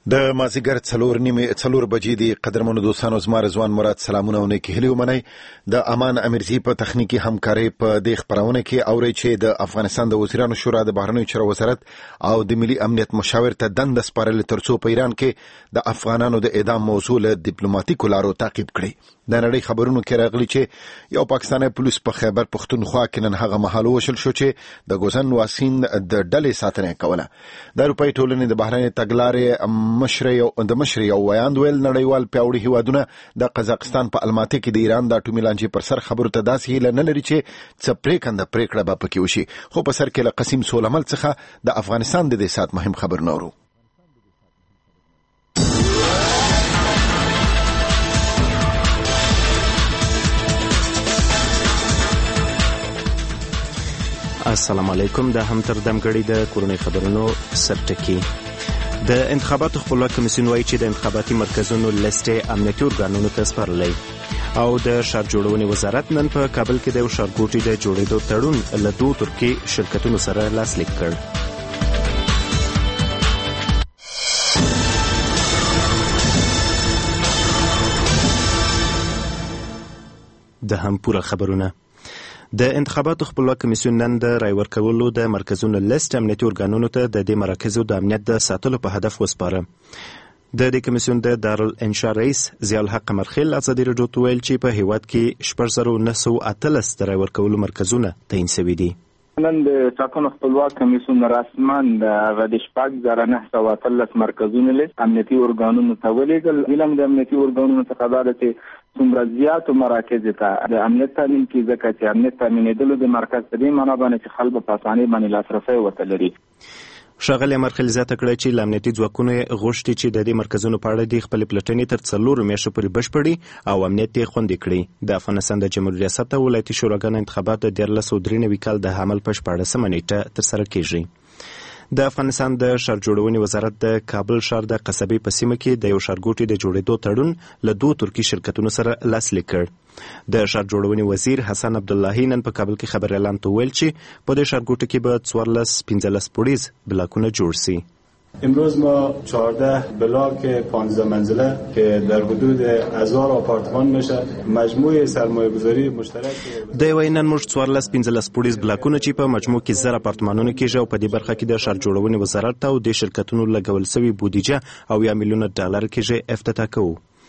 د مازیګر 4 بجې دی قدرمنو دوستانو زما رضوان مراد سلامونه او نیکی هیلې ومنئ. د امان امیرزی په تخنیکی همکارۍ په دې خبرونه کې اوري چې د افغانستان د وزیرانو شورا د بهرنیو چارو وزارت او د ملي امنیت مشاور ته دند سپارل ترڅو په ایران کې د افغانانو د اعدام موضوع له ډیپلوماټیکو لارو تعقیب کړي. د نړۍ خبرونو کې راغلي چې یو پاکستاني پولیس په خیبر پختونخوا کې نن هغه مهال وشل شو چې د ګوزن واسین د ډلې ساتنه کوله. د اروپای ټولنې د بهرنۍ تګلارې مشر یو ویاند ویل نړیوال پیاوړي هیوادونه د قزاقستان په الماتي کې د ایران د اټومي لانجې پر سر خبرو ته داسې هیله نه لري چې څه پریکړه به پکې وشي، خو په سر کې له قسیم سولمل څخه د افغانستان د دې سات مهم خبر نورو. السلام علیکم. د همتر دمګړی د کورونی خبرونو سرټکی. د انتخاباتو خپلواک کمیسیون وایي چې د انتخاباتي مرکزونو لیستې امنیتي ارګانونو ته سپارلی او د ښار جوړونې وزارت نن په کابل کې د یو ښارګوټي د جوړېدو تړون له 2 ترکي شرکتونو سره لاسلیک کړ. د هم پوره خبرونه. د انتخاباتو خپلواک کمیسیون نن د رای ورکولو د مرکزونو لیست امنیتي ارګانونو ته د دې مراکزو د امنیت د ساتلو په هدف وسپاره. د دې کمیسیون د دارالانشا رئیس ضیاء الحق قمرخیل ازادي راډیو ته ویل چې په هیواد کې 4918 د رای ورکولو مرکزونه تعیین شوي دي. نن د ټاکنو خپلواک کمیسیون رسماً د 4913 مرکزونه لیست امنیتي ارګانونو ته ولېږل. علم د امنیتي ارګانونو څخه دا ده چې څومره زیاتو مراکز ته د امنیت تامین کې ځکه چې امنیت تامینېدلو د مرکز په دې معنا باندې چې خلک په اسانۍ باندې لاسرسی ورته لري. ښاغلي مرخل زیاته کړه چې له امنیتي ځواکونو غوښتي چې د دې مرکزونو په اړه د خپلې پلټنې تر 4 میاشتو پورې بشپړي او امنیت یې خوندي کړي. د افغانستان د جمهوریت ریاست ولایتي شوراګانو انتخابات د 1393 کال د حمل په 14 نیټه ترسره کیږي. د افغانستان د ښار جوړونې وزارت د کابل ښار د قصبې په سیمه کې د یو ښارګوټي د جوړېدو تړون له 2 ترکي شرکتونو سره لاسلیک کړ. د ښار جوړونې وزیر حسن عبداللهی نن په کابل کې خبر اعلان ته ویل چې په دې ښارګوټي کې به 14-15 پوړیز بلاکونه جوړ شي. امروز ما 14 بلاک 15 منزله که در حدود 1000 آپارتمان میشه مجموع سرمایه‌گذاری مشترک د وینن موږ 14-15 پوړیز بلاکونه چې په مجموع کې 1000 آپارتمانونه کېږي او په دې برخه کې د ښار جوړونې وزارت او د شرکتونو لګول شوی بودیجه او $1 میلیون کېږي افتتاح کوو.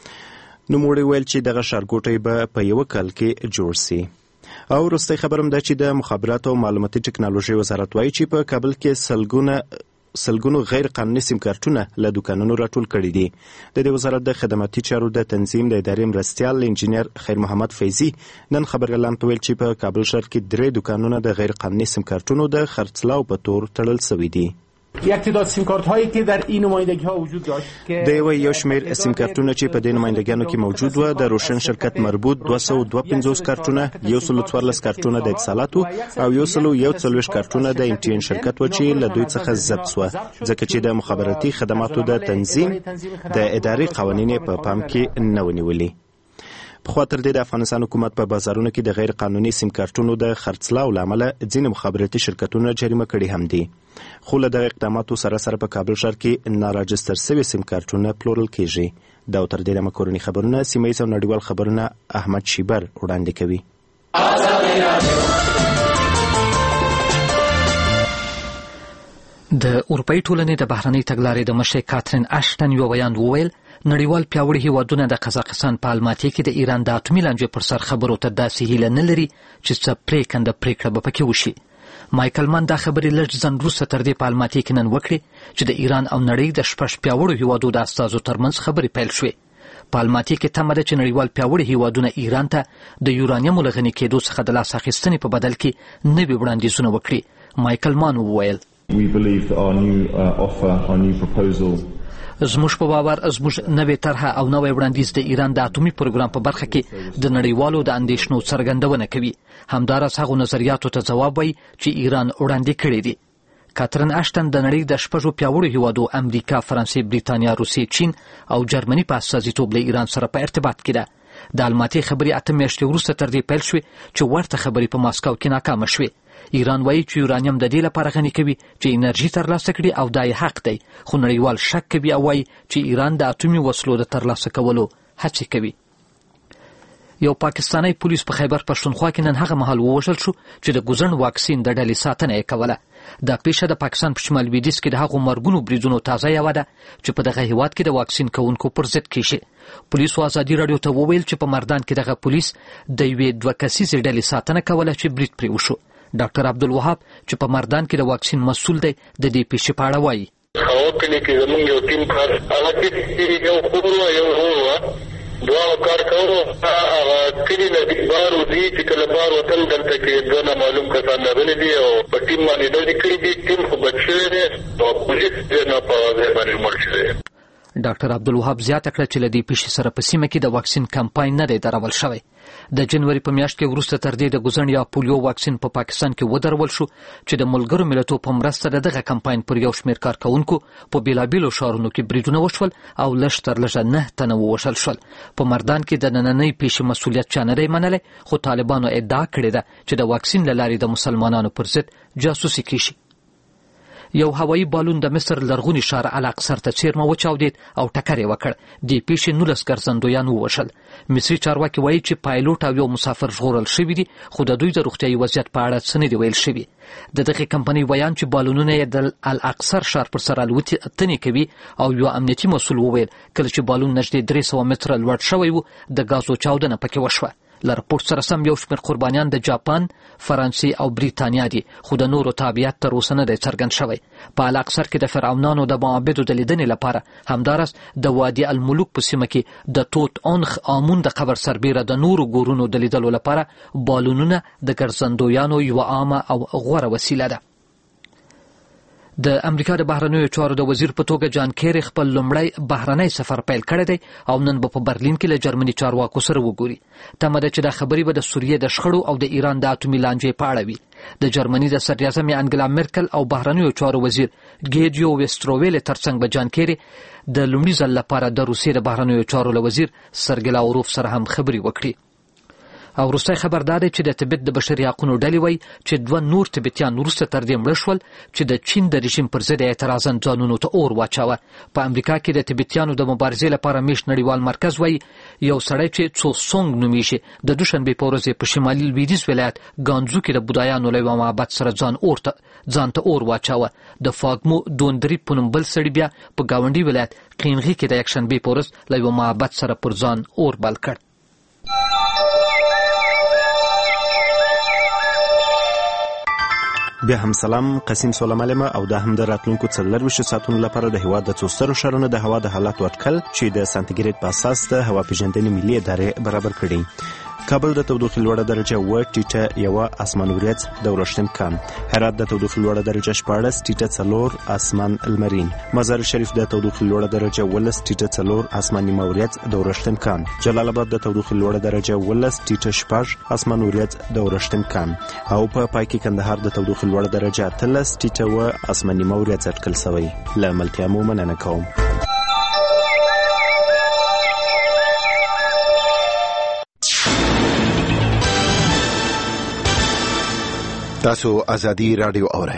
نو موږ ویل چې دغه ښارګوټی به په یو کال کې جوړ شي. او وروستی خبرم ده چې د مخابراتو او معلوماتي ټکنالوژي وزارت وایي چې په کابل کې سلګونو غیر قانوني سیم کارتونه له دوکانونو راټول کړي دي. د دې وزارت د خدماتي چارو د تنظیم د ادارې مرستیال انجینر خیر محمد فیضي نن خبر اعلان ته ویل چې په کابل ښار کې 3 دوکانونه د غیر قانوني سیم کارتونو د خرڅلاو په تور تړل شوي دي. یک تعداد سیم کارت هایی که در این نمایندگی ها وجود داشت که د یو شمیر سیم کارتونه چې په دې نمایندګانو کې موجود و د روشن شرکت مربوط 252 کارتونه، 114 کارتونه د اتصالاتو او 141 کارتونه د انټین شرکت و چې له دوی څخه ضبط شو ځکه چې د مخابراتي خدماتو د تنظیم د ادارې قوانین په پام کې نه ونیولي. په خاطر د افغانستان حکومت په بازارونو کې د غیر قانوني سیم کارتونو د خرڅلاو لامل ځینې مخابراتي شرکتونه جریمه کړي هم دي. خو له دغه اقداماتو سره سره په کابل ښار کې ناراجستر شوي سیم کارتونه پلورل کیږي. دا تر دې دمه کورني خبرونه سیمه ییز او نړیوال خبرونه احمد شیبر وړاندې کوي. د اروپای ټولنې د بهرنۍ تګلارې د مشر کاترین اشټن یو بیان وویل نړیوال پیاوړي هیوادونه د قزاقستان په الماتي کې د ایران د اټومي لانجې پر سر خبرو ته داسې هیله نه لري چې څه پریکړه به پکې وشي. مایکل مان دا خبرې لږ ځنډ وروسته تر دې په الماتي کې نن وکړې چې د ایران او نړۍ د 6 پیاوړو هیوادو د استازو ترمنځ خبرې پیل شوې. په الماتي کې تمه ده چې نړیوال پیاوړي هیوادونه ایران ته د یورانیم له غني کېدو څخه د لاس اخیستنې په بدل کې نوي وړاندیزونه وکړي. مایکل مان وویل We believe that our new offer, our new proposal زموږ په باور زموږ نوې طرحه او نوی وړاندیز د ایران د اټومي پروګرام په برخه کې د نړیوالو د اندېښنو څرګندونه کوي. همداراز هغو نظریاتو ته ځواب وایي چې ایران وړاندې کړي دي. کاترین اشټن د نړۍ د 6 پیاوړو هیوادو امریکا، فرانسې، بریتانیا، روسیې، چین او جرمني په استازیتوب له ایران سره په ارتباط کې ده. د الماتي خبرې 8 میاشتې وروسته تر دې پیل شوې چې ورته خبرې په ماسکو کې ناکامه شوې. ایران وایي چې یورانیم د دې لپاره غني کوي چې انرژي ترلاسه کړي او دا یې حق دی، خو نړیوال شک کوي او وایي چې ایران د اټومي وسلو د ترلاسه کولو هڅې کوي. یو پاکستانی پولیس په خیبر پښتونخوا کې نن هغه مهال ووژل شو چې د ګوزڼ واکسین د ډلې ساتنه یې کوله. دا پیښه د پاکستان په شمال لویدیځ کې د هغو مرګونو بریدونو تازه یوه ده چې په دغه هیواد کې د واکسین کوونکو پر ضد کیږي. پولیسو ازادي راډیو ته وویل چې په مردان کې دغه پولیس د یوې 2 کسیزې ډلې ساتنه کوله چې برید پرې وشو. ډاکټر عبدالوهاب چې په مردان کې د واکسین مسؤل دی د دې پیښې په اړه وایي. کلی کې زموږ یو ټیم کار هغه چې یو خبره یو هو دوا کار کوو هغه کلی نه دی بارو دی چې کله بار وطن دلته کې دونه معلوم کسان راغلي دي او په ټیم باندې د کلی دی ټیم خو بچی دی او پولیس نه په ځای باندې مړ شوی. ډاکټر عبدالوهاب زیاته کړه چې له دې پیښې سره په سیمه کې د واکسین کمپاین نه دی درول شوی. د جنوري په میاشت کې وروسته تر دې د ګوزڼ یا پولیو واکسین په پاکستان کې ودرول شو چې د ملګرو ملتونو په مرسته دغه کمپاین پر یو شمېر کارکونکو په بیلابیلو ښارونو کې بریدونه وشول او لږ تر لږه 9 تنه ووژل شول. په مردان کې د نننۍ پیښې مسؤلیت چا نه دی منلی، خو طالبانو ادعا کړې ده چې د واکسین له لارې د مسلمانانو پر ضد جاسوسي کیږي. یو هوایي بالون د مصر لرغوني ښار الاقصر ته څیرمه وچاودېد او ټکر یې وکړ. دې پیښې 19 ګرځندویان ووژل. مصري چارواکي وایي چې پایلوټ او یو مسافر ژغورل شوي دي، خو د دوی د روغتیايي وضعیت په اړه څه نه دي ویل شوي. د دغې کمپنۍ ویان چې بالونونه یې د الاقصر ښار پر سر الوتنې کوي او یو امنیتي مسؤل وویل کله چې بالون نږدې 300 متره لوړ شوی و د غازو چاودنه پکې وشوه. له رپورټ سره سم یو شمېر قربانیان د جاپان، فرانسې او بریتانیا دي، خو د نورو تابعیت تر اوسه نه دی څرګند شوی. په الاقصر کې د فرعونانو د معابدو د لیدنې لپاره همداراز د وادي الملوک په سیمه کې د توت عنخ آمون د قبر سربیره د نورو ګورونو د لیدلو لپاره بالونونه د ګرځندویانو یوه عامه او غوره وسیله ده. د امریکا د بهرنیو چارو د وزیر په توګه جان کیری خپل لومړی بهرنی سفر پیل کړی دی او نن به په برلین کې له جرمني چارواکو سره وګوري. تمه ده چې دا خبرې به د سوریې د شخړو او د ایران د اټومي لانجې په اړه وي. د جرمني د صدراعظم انګلا مرکل او بهرنیو چارو وزیر ګیډیو ویستروویل ترڅنګ به جان کیری د لومړي ځل لپاره د روسیې د بهرنیو چارو له وزیر سرګی لاوروف سره هم خبرې وکړي. او وروستی خبر دا دی چې د تبت د بشري حقونو ډلې وایي چې 2 نور تبتیان وروسته تر دې مړه شول چې د چین د رژیم پر ضد اعتراضاً ځانونو ته اور واچاوه. په امریکا کې د تبتیانو د مبارزې لپاره میشت نړیوال مرکز وایي یو سړی چې څو سونګ نومیږي د دوشنبې په ورځ په شمالي لویدیځ ولایت ګانزو کې د بودایانو له یوه معبد سره ځان ته اور واچاوه. د فاګمو دوندري په نوم بل سړي بیا په ګاونډي ولایت قینغي کې د یکشنبې په ورځ له یوه معبد سره پر ځان اور بل کړ. بیا هم سلام، قسیم سلام او دا هم د راتلونکو 24 ساعتونو لپاره د هوا د څو سترو ښارونو د هوا د حالاتو اټکل چې د سانتیګریډ په اساس د هوا پیژندنې ملي ادارې برابر کړي. کابل د تودوخې لوړه درجه 1 ټیټه 1 اسمان وریځ د ورښت امکان. هرات د تودوخې لوړه درجه 14 ټیټه 4 اسمان لمرین. مزار شریف د تودوخې لوړه درجه 11 ټیټه 4 اسمان نیمه وریځ د ورښت امکان. جلال آباد د تودوخې لوړه درجه 11 ټیټه 6 اسمان وریځ د ورښت امکان. او په پای کې کندهار د تودوخې لوړه درجه 13 ټیټه 1 اسمان نیمه وریځ اټکل شوی. له ملتیا مو مننه کوم. تاسو ازادي رادیو اورئ.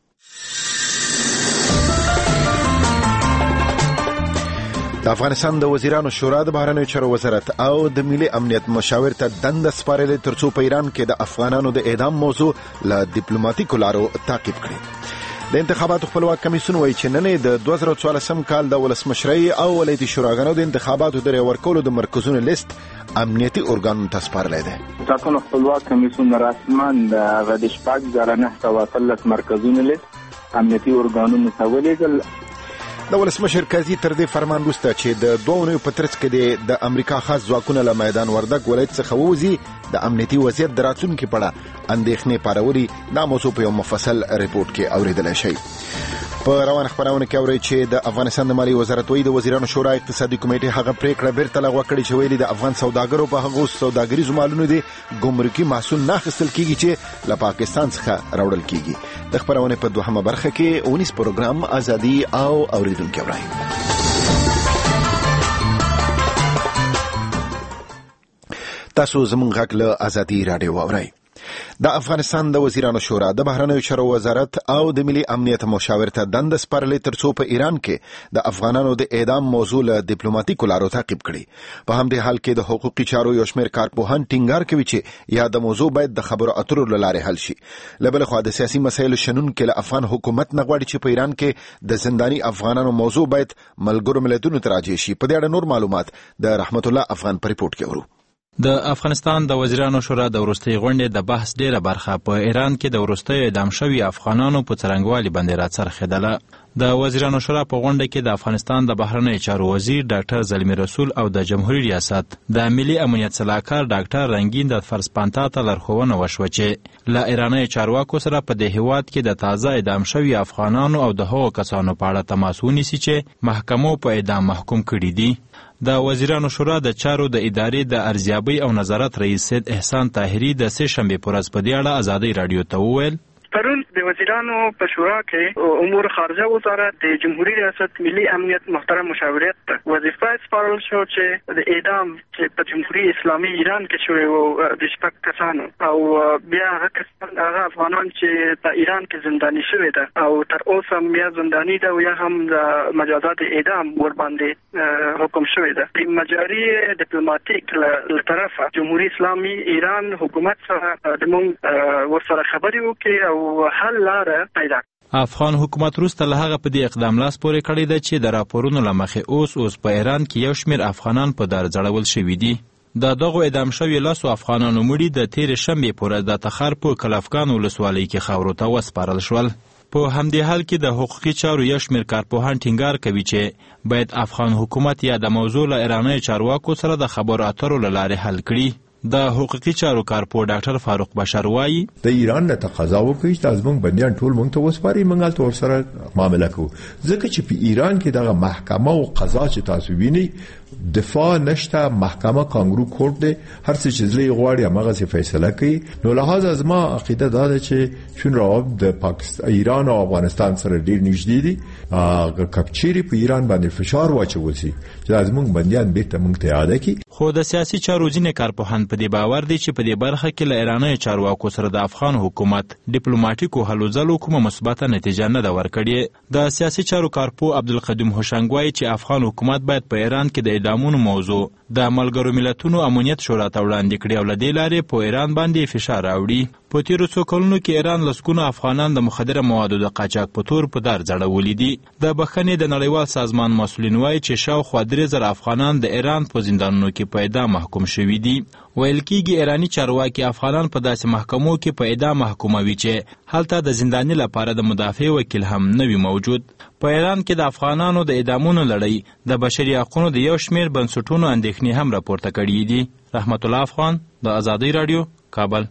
د افغانستان د وزیرانو شورا د بهرنیو چارو وزارت او د ملي امنیت مشاور ته دنده سپارلې ترڅو په ایران کې د افغانانو د اعدام موضوع له ډیپلوماټیکو لارو تعقیب کړي. د انتخاباتو خپلواک کمیسیون وایي چې نن د 2014 کال د ولسمشرۍ او ولایتي شوراګانو د انتخاباتو د ورکولو د مرکزونو لیست امنیتي ارګانونو ته سپارلی دی. ټاکنو خپلواک کمیسیون رسما د 6,913 مرکزونو لیست امنیتي ارګانونو ته ولېږل. د ولسمشر قاضي تر دې فرمان وروسته چې د 2 اونیو په ترڅ کې د امریکا خاص ځواکونه له میدان وردګ ولایت څخه ووځي د امنیتي وضعیت د راتلونکي په اړه اندېښنې پارولي. دا موضوع په یو مفصل ریپورت کې اوریدلی شئ. په روان خبرونه کې اورئ چې د افغانستان د مالی وزارت وایي د وزیرانو شورا اقتصادي کمیټې هغه پریکړه بیرته لغوه کړې چې ویلي د افغان سوداګرو په هغو سوداګریزو مالونو د ګمرکي محصول نه اخیستل کیږي چې له پاکستان څخه راوړل کیږي. د خبرونه په دوهمه برخه کې اونیس پروګرام ازادي او اوریدونکو اورئ. تاسو زموږ غږ له ازادي رادیو اورئ. د افغانستان د وزیرانو شورا د بهرنیو چارو وزارت او د ملي امنیت مشاور ته دنده سپارلې ترڅو په ایران کې د افغانانو د اعدام موضوع له ډیپلوماټیکو لارو تعقیب کړي. په همدې حال کې د حقوقي چارو یو شمېر کارپوهان ټینګار کوي چې یا د موضوع باید د خبرو اترو له لارې حل شي. له بل خوا د سیاسي مسایلو شنونکي له افغان حکومت نه غواړي چې په ایران کې د زنداني افغانانو موضوع باید ملګرو ملتونو ته راجع شي. په دې اړه نور معلومات د رحمت الله افغان په ریپورت کې ورو. د افغانستان د وزیرانو شورا د وروستۍ غونډې د بحث ډیره برخه په ایران کې د وروستیو اعدام شوي افغانانو په څرنګوالي باندې راڅرخېدله. د وزیرانو شورا په غونډه کې د افغانستان د بهرنیو چارو وزیر ډاکټر زلمی رسول او د جمهوریت ریاست د ملي امنیت سلاکار ډاکټر رنگین د فرسپانتا ته لارښوونه وشوه چې له ایراني چارواکو سره په دې هیواد کې د تازه اعدام شوي افغانانو او د هغو کسانو په اړه تماس ونیسي چې محکمو په اعدام محکوم کړي دي. د وزیرانو شورا د چارو د ادارې د ارزیابۍ او نظارت رئیس سید احسان طاهري د سه شنبې پر ورځ په دې اړه ازادي رادیو ته وویل پرون د وزیرانو په شورا کې امور خارجه وزارت د جمهوریت ریاست ملي امنیت محترم مشاورت وظیفه سپارل شو چې د اعدام چې په جمهوریت اسلامي ایران کې شوی وو د شپږ کسانو او بیا هغه افغانان چې په ایران کې زنداني شوی ده او تر اوسه بیا زنداني ده او یا هم د مجازات اعدام ور باندې حکم شوی ده. د مجاری ډیپلوماټیک له طرفه جمهوریت اسلامي ایران حکومت سره د مونږ ورسره خبرې وکړي او حل لاره پیدا. افغان حکومت وروسته له هغه په دې اقدام لاس پورې کړی ده چې د راپورونو له مخې اوس په ایران کې یو شمېر افغانان په دار ځړول شوي دي. د دغو اعدام شوي لسو افغانانو مړي د تېرې شنبې په ورځ د تخار په کلفګان ولسوالۍ کې خاورو ته وسپارل شول. په همدې حال کې د حقوقي چارو یو شمېر کارپوهان ټینګار کوي چې باید افغان حکومت یا د موضوع له ایراني چارواکو سره د خبرو اترو له لارې حل کړي. د حقوقي چارو کارپو ډاکټر فاروق بشر وایي د ایران نه تقاضا وکړي چې زموږ بندیان ټول موږ ته وسپاري موږ هلته ورسره معامله کوو ځکه چې په ایران کې دغه محکمه او قضا چې تاسو وینئ دفاع نشته محکمه کانګرو کورټ دی هر څه چې زلی غواړي هغه فیصله کوي. نو لهدا زما عقیده دا ده چې شون روابط د پاکستان ایران او افغانستان سره ډیر نږدې دي. کپچيري په ایران باندې فشار واچول شي چې زموږ بندیان بیرته موږ ته یاد کړي. خو د سیاسي چارو ځینې کارپوهان په دې باور دي چې په دې برخه کې له ایراني چارواکو سره د افغان حکومت ډیپلوماټیکو هلو ځلو کومه مثبته نتیجه نه ده ورکړې. د سیاسي چارو کارپو عبدالقدیم هوشنګ وایي چې افغان حکومت باید په ایران کې د اعدامونو موضوع د ملګرو ملتونو امنیت شورا ته وړاندې کړي او له دې لارې په ایران باندې فشار راوړي. په تیرو څو کلونو کې ایران لسګونه افغانان د مخدره موادو د قاچاق په تور په دار ځړولي دي. د بخښنې د نړیوال سازمان مسؤلین وایي چې شاوخوا 3000 افغانان د ایران په زندانونو کې په اعدام محکوم شوي دي. ویل کېږي ایراني چارواکي افغانان په داسې محکمو کې په اعدام محکوموي چې هلته د زنداني لپاره د مدافع وکیل هم نه وي موجود. په ایران کې د افغانانو د اعدامونو لړۍ د بشري حقوقو د یو شمېر بنسټونو اندېښنې هم راپورته کړي دي. رحمت الله افغان د ازادي رادیو کابل.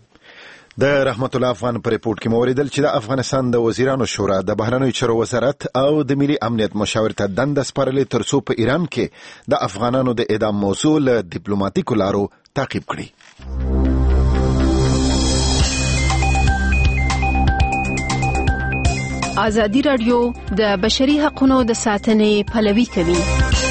د رحمت الله افغان پر ریپورت کې موریدل چې د افغانستان د وزیرانو شورا د بهرنیو چارو وزارت او د ملي امنیت مشاور ته دنده سپارلې ترڅو په ایران کې د افغانانو د اعدام موضوع له ډیپلوماټیکو لارو تعقیب کړي. ازادي رادیو د بشري حقوقو د ساتنې پلوي کوي.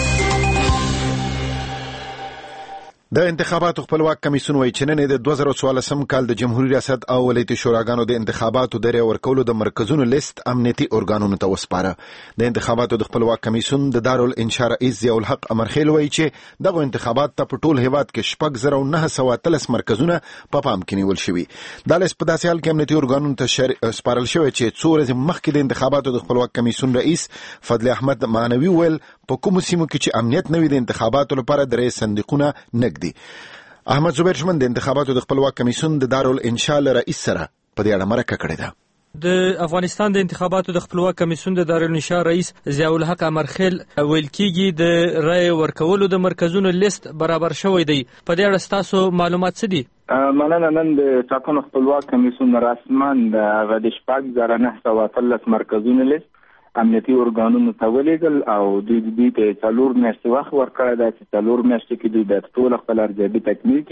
د انتخاباتو خپلواک کمیسیون وایي چې نن د 2014 کال د جمهوریت ریاست او ولایتي شوراګانو د انتخاباتو د رای ورکولو د مرکزونو لیست امنیتي ارګانونو ته وسپاره. د انتخاباتو د خپلواک کمیسیون د دارالانشاء رئیس ضیاء الحق امرخیل وایي چې دغه انتخابات ته په ټول هیواد کې 6913 مرکزونه په پام کې نیول شوي. دا لیست په داسې حال کې امنیتي ارګانونو ته سپارل شوی چې څو ورځې مخکې د انتخاباتو د خپلواک کمیسیون رئیس فضل احمد معنوي ویل په کومو سیمو کې چې امنیت نه وي د انتخاباتو لپاره د رئیس صندوقونه نګدي. احمد زبیر شمن د انتخاباتو د خپلواک کمیسیون د دارالانشاء رئیس سره په دې اړه مرکه کړې ده. د افغانستان د انتخاباتو د خپلواک کمیسیون د دارالانشاء رئیس ضیاء الحق امرخیل ویل کېږي د رای ورکولو د مرکزونو لیست برابر شوی دی. په دې اړه ستاسو معلومات څه دي؟ مننه. نن د ټاکنو خپلواک کمیسیون رسماً د 6913 مرکزونو لیست امنیتي ارګانونو ته ولیږل او دوی ته 4 میاشتې وخت ورکړی دی چې 4 میاشتې کې دوی باید ټول خپل ارزیابي تکمیل کړي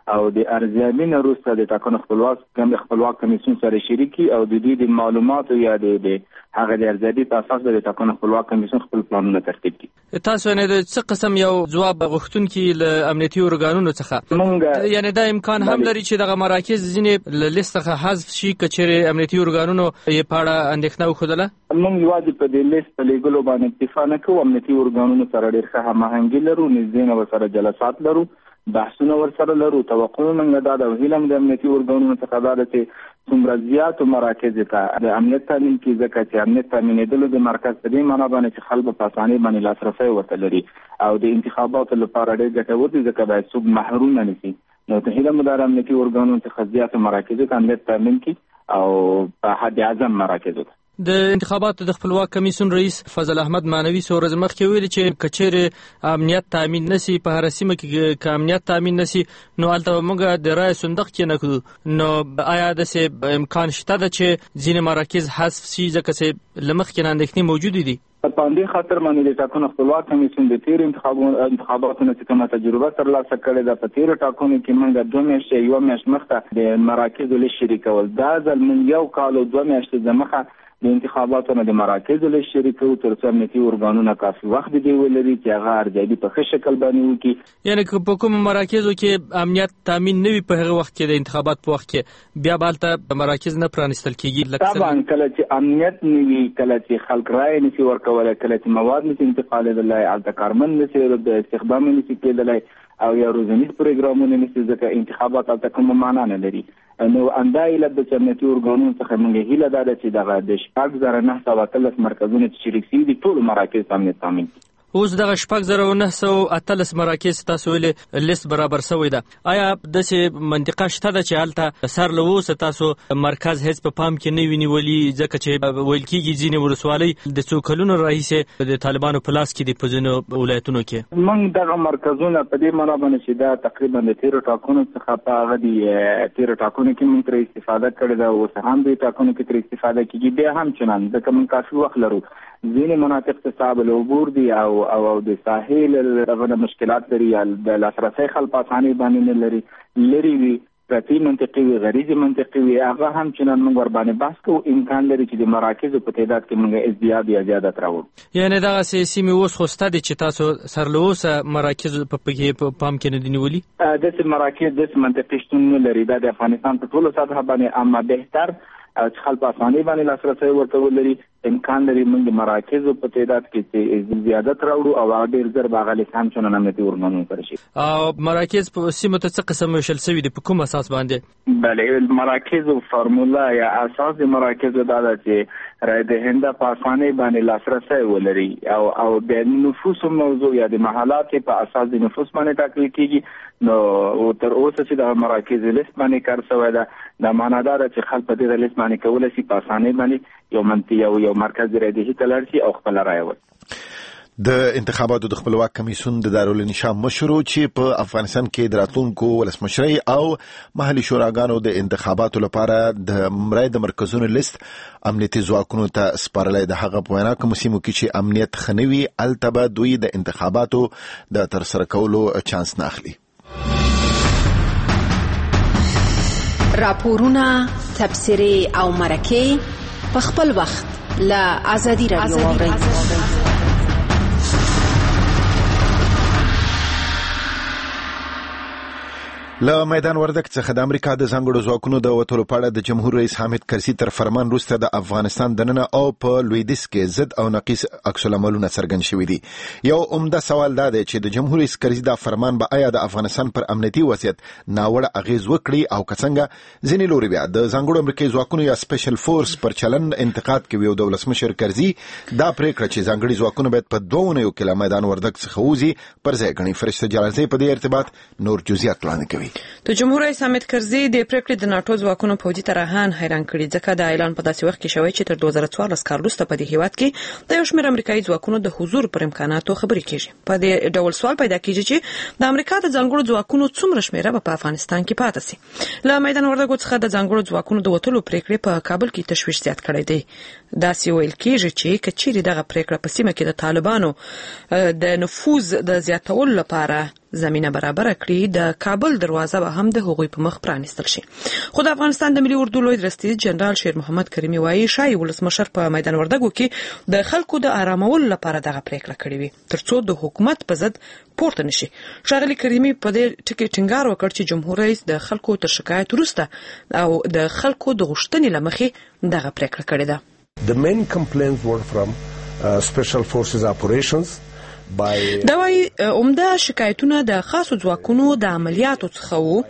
او د ارزیابي نه وروسته د ټاکنو خپلواک کمیسیون سره شریکي او د دوی د معلوماتو یا د هغه د ارزیابي په اساس د ټاکنو خپلواک کمیسیون خپل پلانونه ترتیب کړي. تاسو نه د څه قسم یو ځواب غوښتونکي له امنیتي ارګانونو څخه یعنی دا امکان هم لري چې دغه مراکز ځینې له لیست څخه حذف شي کچېرې امنیتي ارګانونو یې په اړه اندېښنه وښودله؟ موږ یوازې په دې لیست په لیږلو باندې اکتفا نه کوو. امنیتي ارګانونو سره ډېر ښه هماهنګي لرو، نږدې نه ورسره جلسات لرو، بحثونه ورسره لرو. توقع موږ دا د هیله د امنیتي ارګانونو څخه دا ده چې څومره زیاتو مراکزو ته د امنیت تامین کړي، ځکه چې امنیت تامینېدلو د مرکز په دې معنا باندې چې خلک په اسانۍ باندې لاسرسی ورته لري او د انتخاباتو لپاره ډېر ګټور دي، ځکه باید څوک محروم نه نشي. نو ته هیله مو د امنیتي ارګانونو څخه زیاتو مراکزو ته امنیت تامین کړي او په حد اعظم مراکزو ته. د انتخاباتو د خپلواک کمیسیون رئیس فضل احمد مانوي څو ورځې مخکې ویلي چې کچېرې امنیت تامین نشي په هر سیمه کې که امنیت تامین نشي نو هلته موږ د رایې صندوق کې نه کړو. نو آیا داسې امکان شته ده چې ځینې مراکز حذف شي ځکه چې له مخکې نه اندېښنې موجودې دي؟ په همدې خاطر باندې د ټاکنو خپلواک کمیسیون د تېرو انتخاباتو نه چې کومه تجربه ترلاسه کړې ده، په تېرو ټاکنو کې موږ 2 میاشتې یوه میاشت مخکې د مراکزو لیست شریکول. دا ځل موږ 1 کال او 2 میاشتې دمخه د انتخاباتو نه د مراکزو لیست شریکو تر څو امنیتي ارګانونه کافي وخت دی ولري چې هغه ارزیابي په ښه شکل باندې وکړي. یعنی که په کوم مراکزو کې امنیت تامین نه وي په هغه وخت کې د انتخابات په وخت کې بیا به هلته مراکز نه پرانیستل کېږي؟ طبعا کله چې امنیت نه وي، کله چې خلک رایې نشي ورکولی، کله چې مواد نشي انتقالېدلی، هلته کارمند نشي د استخدام نشي کېدلی او یا روزنیز پروګرامونه نشي، ځکه انتخابات هلته کومه معنا نه لري. نو همدا علت د امنیتي ارګانونو څخه موږ هیله دا ده چې دغه د 6,913 مرکزونه چې شریک شوي دي ټولو مراکز ته امنیت تامین کړي. اوس دغه 6,913 مراکز تاسو ویلې لیست برابر شوی ده. آیا داسې منطقه شته ده چې هلته سر له اوسه تاسو مرکز هیڅ په پام کې نه وي نیولي، ځکه چې ویل کېږي ځینې ولسوالۍ د څو کلونو راهیسې د طالبانو په لاس کې دي په ځینو ولایتونو کې؟ موږ دغه مرکزونه په دې معنا باندې چې دا تقریبا د تېرو ټاکنو څخه په هغه د تېرو ټاکنو کې موږ ترې استفاده کړې ده، اوس هم د ټاکنو کې ترې استفاده کېږي. بیا هم چنان ځکه موږ کافي وخت لرو. ځینې مناطق ته صعب العبور دي او د ساحل دغه مشکلات لري، د لاسرسی خلک په اسانۍ باندې نه لري، لرې وي، پرتې منطقې وي، غریزې منطقې وي، هغه هم چنان موږ ورباندې بحث کوو. امکان لري چې د مراکزو په تعداد کې موږ ازدیاد یا زیادت راوړو. یعنې دغسې سیمې اوس خو شته دي چې تاسو سر له اوسه مراکز په پام کې نه دي نیولي؟ داسې مراکز داسې منطقې شتون نه لري. دا د افغانستان په ټولو سطحه باندې اما بهتر چې خلک په اسانۍ باندې لاسرسی ورته ولري. امکان لري موږ د مراکزو په تعداد کې زیادت راوړو او ډېر ژر به هغه لیست هم چنان امنیتي ارګانونو سره شي. او مراکز په سیمو ته څه قسم ویشل شوي دي، په کوم اساس باندې؟ بله، مراکزو فارمولا یا اساس د مراکزو دا ده چې رای دهنده په اسانۍ باندې لاسرسی ولري او د نفوسو موضوع یا د محلات په اساس د نفوس باندې ټاکل کېږي. نو تر اوسه چې د مراکزو لیست باندې کار شوی ده، دا معنا دا ده چې خلک په دې لیست باندې کولی شي په اسانۍ باندې یو مرکز رایدهي ته لاړ شي او خپله رایه ورکړي. د انتخاباتو د خپلواک کمیسیون د دارالانشا مشرو چې په افغانستان کې د راتلونکو ولسمشرۍ او محلي شوراګانو د انتخاباتو لپاره د رایې د مرکزونو لیست امنیتي ځواکونو ته سپارلی، د هغه په وینا کومو سیمو کې چې امنیت ښه نه وي هلته به دوی د انتخاباتو د ترسره کولو چانس نه اخلي. راپورونه، تبصرې او مرکې په خپل وخت له ازادي رادیو واورئ. له میدان وردګ څخه د امریکا د ځانګړو ځواکونو د وتلو په اړه د جمهور رئیس حامد کرزي تر فرمان وروسته د افغانستان دننه او په لویدیځ کې ضد او نقیص عکس العملونه څرګند شوي دي. یو عمده سوال دا دی چې د جمهور رئیس کرزي دا فرمان به آیا د افغانستان پر امنیتي وضعیت ناوړه اغیز وکړي او که څنګه ځینې لوري بیا د ځانګړو امریکایي ځواکونو یا سپیشل فورس پر چلند انتقاد کوي او د ولسمشر کرزي دا پریکړه چې ځانګړي ځواکونه باید په 2 اونیو کې له میدان وردګ څخه ووځي پر ځای ګڼي. فرشته جلالزی په دې ارتباط نور جزئیات وړاندې کوي. د جمهور رئیس حامد کرزي د پریکړې د ناتو ځواکونو پوځي طرحان حیران کړي، ځکه د اعلان په داسې وخت کې شوی چې تر 2014 کال وروسته په دې هیواد کې د یو شمېر امریکایي ځواکونو د حضور پر امکاناتو خبرې کیږي. په دې ډول سوال پیدا کیږي چې د امریکا د ځانګړو ځواکونو څومره شمېره په افغانستان کې پاتې سي. له میدان وردګ څخه د ځانګړو ځواکونو د وټلو پریکړې په کابل کې تشویش زیات کړی دی. داسې ویل کېږي چې کچېرې دغه پریکړه په سیمه کې د طالبانو د نفوذ د زیاتولو لپاره زمينه برابر کړي د کابل دروازه به هم د هغوی په مخ پرانیستل شي. خو د افغانستان د ملي اردو لوی درستیز جنرال شیر محمد کریمي وایي شای ولسمشر په میدان وردګو کې د خلکو د آرامولو لپاره دغه پریکړه کړې وي ترڅو د حکومت په ضد پورته نشي. ښاغلي کریمي په دې ټکي ټینګار وکړ چې جمهور رئیس د خلکو تر شکایت وروسته او د خلکو د غوښتنې له مخې دغه پریکړه کړې ده. The main complaints were from special forces operations. دا وايي عمده شکایتونه د خاصو ځواکونو د عملیاتو څخه وو.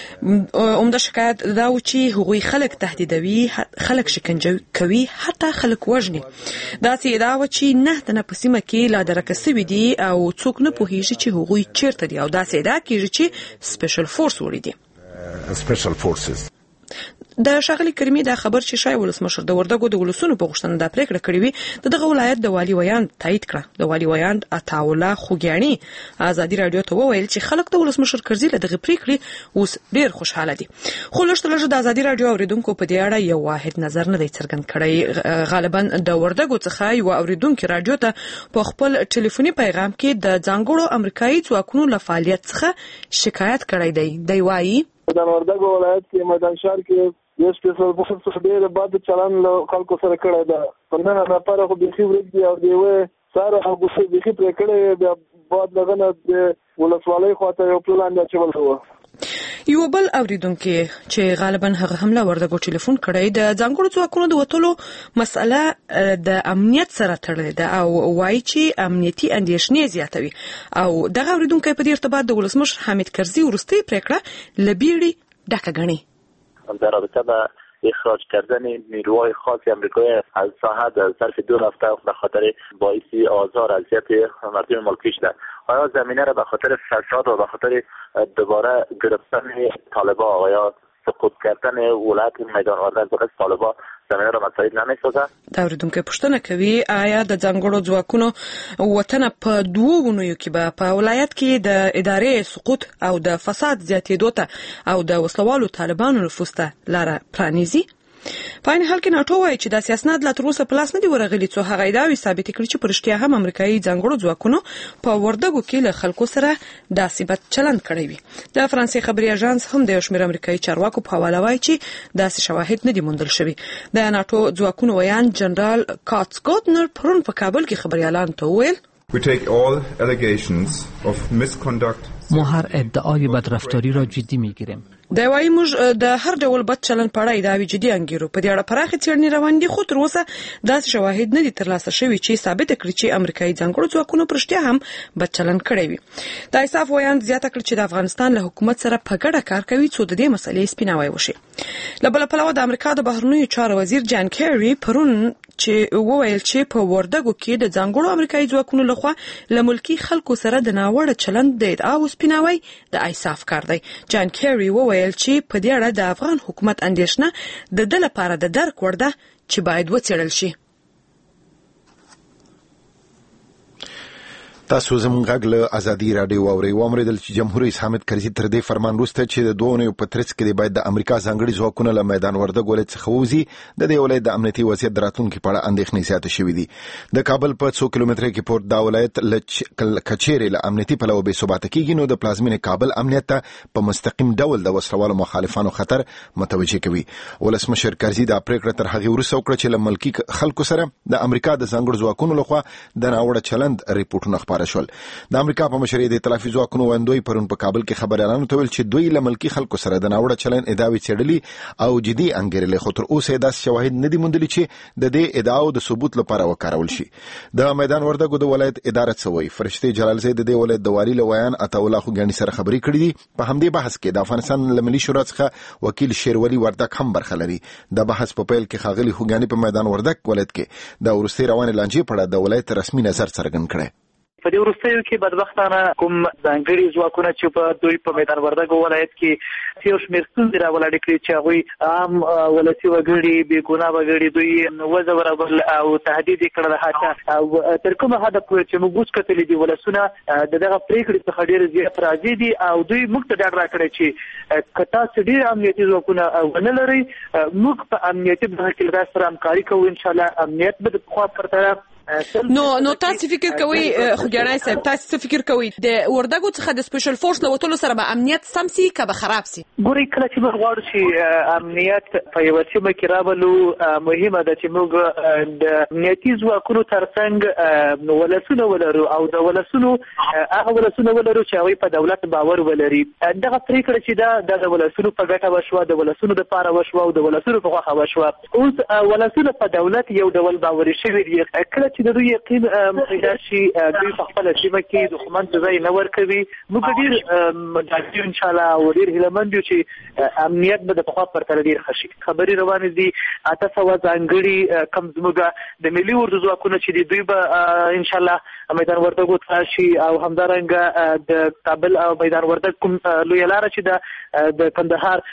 عمده شکایت دا و چې هغوی خلک تهدیدوي، خلک شکنجه کوي، حتی خلک وژني. داسې ادعا و چې 9 تنه په سیمه کې لا درکه سوي دي او څوک نه پوهیږي چې هغوی چیرته دي او داسې ادعا کیږي چې سپیشل فورس وړي دي. سپیشل فورسز د ښاغلي کریمي دا خبر چې شای ولسمشر د وردګو د ولسونو په غوښتنه دا پریکړه کړې وي د دغه ولایت د والي ویاند تایید کړه. د والي ویاند عطاالله خوګیاني ازادي رادیو ته وویل چې خلک د ولسمشر کرزي له دغه پریکړې اوس ډیر خوشاله دي. خو لږ د ازادي رادیو اوریدونکو په دې اړه یو واحد نظر نه دی څرګند کړی. غالبا د وردګو څخه یو اوریدونکو رادیو ته په خپل ټلیفوني پیغام کې د ځانګړو امریکایي ځواکونو له فعالیت څخه شکایت کړی دی. دی وایي د وردګو ولایت کې میدان شهر کې یو سپیشل فورس ډېر بد چلن له خلکو سره کړی ده. په نه لپاره خو بيخي ورګي او دی و ساره هغه څه بيخي پر کړی بیا بعد لغنه د ولسوالۍ خواته یو پلان دی چې ولته یو بل اوریدونکو چې غالبا هغه حمله وردګو ټلیفون کړی د ځانګړو ځواکونو د وټولو مسأله د امنیت سره تړلې ده او وایي چې امنیتي اندېښنې زیاتوي او دغه اوریدونکو په دې ارتباط د ولسمشر حامد کرزي ورستي پریکړه لبیړي ډکه غني. در رابطه با اخراج کردن نیروهای خاص آمریکایی از ساحه در ظرف 2 هفته به خاطر باعث آزار اذیت مردم ملکی شده. آیا زمینه را به خاطر فساد و به خاطر دوباره گرفتن طالبان و یا سقوط کردن ولایت میدان وردګ به طالبان زمینه را مساعد نمی‌سازد؟ دا اوریدونکو پوښتنه کوي آیا د ځانګړو ځواکونو وطن په 2 ونیو کې به په ولایت کې د ادارې سقوط او د فساد زیاتېدو ته او د وسلوالو طالبانو نفوذ ته لاره پرانیزي؟ په این حال کې ناتو وایي چې د سیاست لا تر اوسه په لاس نه دی ورغلی څو هغه ادعاوې ثابت کړي چې پرشتیا هم امریکایي ځانګړو ځواکونو په وردګو کې له خلکو سره داسې بد چلند کړی وي. د فرانسې خبري اژانس هم د شمیر امریکایي چارواکو په حواله وایي چې داسې شواهد نه دي موندل شوي. د ناتو ځواکونو ویان جنرال کاتس ګوتنر پرون په کابل کې خبريالان ته وویل We take all allegations of misconduct. ما هر ادعای بدرفتاری را جدی میگیریم. دا وايي موږ د هر ډول بد چلن په اړه ادعاوې جدي انګیرو. په دې اړه پراخه څېړنې روان دي خو تر اوسه داسې شواهد نه دي ترلاسه شوي چې ثابت کړي چې امریکایي ځانګړو ځواکونو پرشتیا هم بد چلن کړی وي. د ایساف ویاند زیاته کړ چې د افغانستان له حکومت سره په ګډه کار کوي څو د دې مسلې سپیناوی وشي. له بل پلوه د امریکا د بهرنیو چارو وزیر جان کیری پرون چې وویل چې په وردګو کې د ځانګړو امریکایي ځواکونو لخوا له ملکی خلکو سره د ناوړه چلند د ادعاو سپیناوی د ایساف کار دی. جان کیری وویل چې په دې اړه د افغان حکومت اندېښنه د دې لپاره د درک وړ ده چې باید وڅېړل شي. تاسو زموږ غږ له ازادي رادیو اورئ. واوریدل چې جمهور رئیس حامد کرزي تر دې فرمان وروسته چې د 2 په ترڅ کې باید د امریکا ځانګړي ځواکونه له میدان وردګ ولایت څخه ووځي د دې ولایت د امنیتي وضعیت راتلونکي په اړه اندېښنې زیاتې شوې دي. د کابل په 100 کیلومتره کې پورت دا ولایت کچېرې له امنیتي پلوه بې ثباته کېږي نو د پلازمینې کابل امنیت ته په مستقیم ډول د وسلوالو مخالفانو خطر متوجه کوي. ولسمشر کرزي دا پریکړه تر هغه وروسته وکړه چې له ملکی خلکو سره د امریکا د ځانګړو ځواکونو لخوا د ناوړه چلند ریپورتونه خبره شول. د امریکا په مشرۍ د ائتلافي ځواکونو وندوی پرون په کابل کې خبريالانو ته ویل چې دوی له ملکی خلکو سره د ناوړه چلند ادعاوې څېړلې او جدي انګیرلې خو تر اوسه داس شواهد نه دي موندلي چې د دې ادعاو د ثبوت لپاره وکارول شي. د میدان وردګو د ولایت اداره څوي فرشتي جلال زید د ولایت د والي لویان عطاالله خوګیاني سره خبرې کړې دي. په همدې بحث کې د افغانستان ملي شورا څخه وکیل شیرولی وردګ هم برخه لري. د بحث په پیل کې خاغلی خوګیاني په میدان وردګ ولایت کې د ورستي روان لانجې په اړه د ولایت رسمي نظر څرګند کړی. په دې وروستیو کې بدبختانه کوم ځانګړي ځواکونه چې په دوی په میدان وردګو ولایت کې یو شمېر ستونزې راولاړې کړي چې هغوی عام ولسي وګړي بې ګناه وګړي دوی وځورول او تهدید یې کړل حتی او تر کومه حده پورې چې موږ اوس کتلي دي ولسونه د دغه پرېکړې څخه ډېر زیات راضي دي او دوی موږ ته ډاډ راکړی چې که تاسو ډېر امنیتي ځواکونه ونه لرئ موږ په امنیتي برخه کې له تاسو سره همکاري کوو انشاءالله امنیت به د پخوا پرتله نو تاسو فکر کوئ خوګیاڼی صاحب تاسو څه فکر کوئ د وردګو څخه د سپیشل فورس له وتلو سره به امنیت سم سي که به خراب سي؟ ګورئ کله چې موږ غواړو چې امنیت په یوه سیمه کې راولو مهمه ده چې موږ د امنیتي ځواکونو ترڅنګ ولسونه ولرو او د ولسونو هغه ولسونه ولرو چې هغوی په دولت باور ولري. دغه پرېکړه چې ده د ولسونو په ګټه وشوه د ولسونو دپاره وشوه او د ولسونو په خوښه وشوه. اوس ولسونه په دولت یو ډول باوري شوي دي. کله چې د دوی یقین پیدا شي دوی په خپله سیمه کې دښمن ته ځای نه ورکوي موږ ډېر ډاډ یو انشاءالله او ډېر هیلهمند یو چې امنیت به د پخوا پرتله ډېر ښه شي. خبرې روانې دي 800 ځانګړي کم زموږ د ملي اردو ځواکونه چې دي دوی به انشاءالله میدان وردګو ته شي او همدارنګه د کابل او میدان وردګ کوم لویه لاره چې ده د کندهار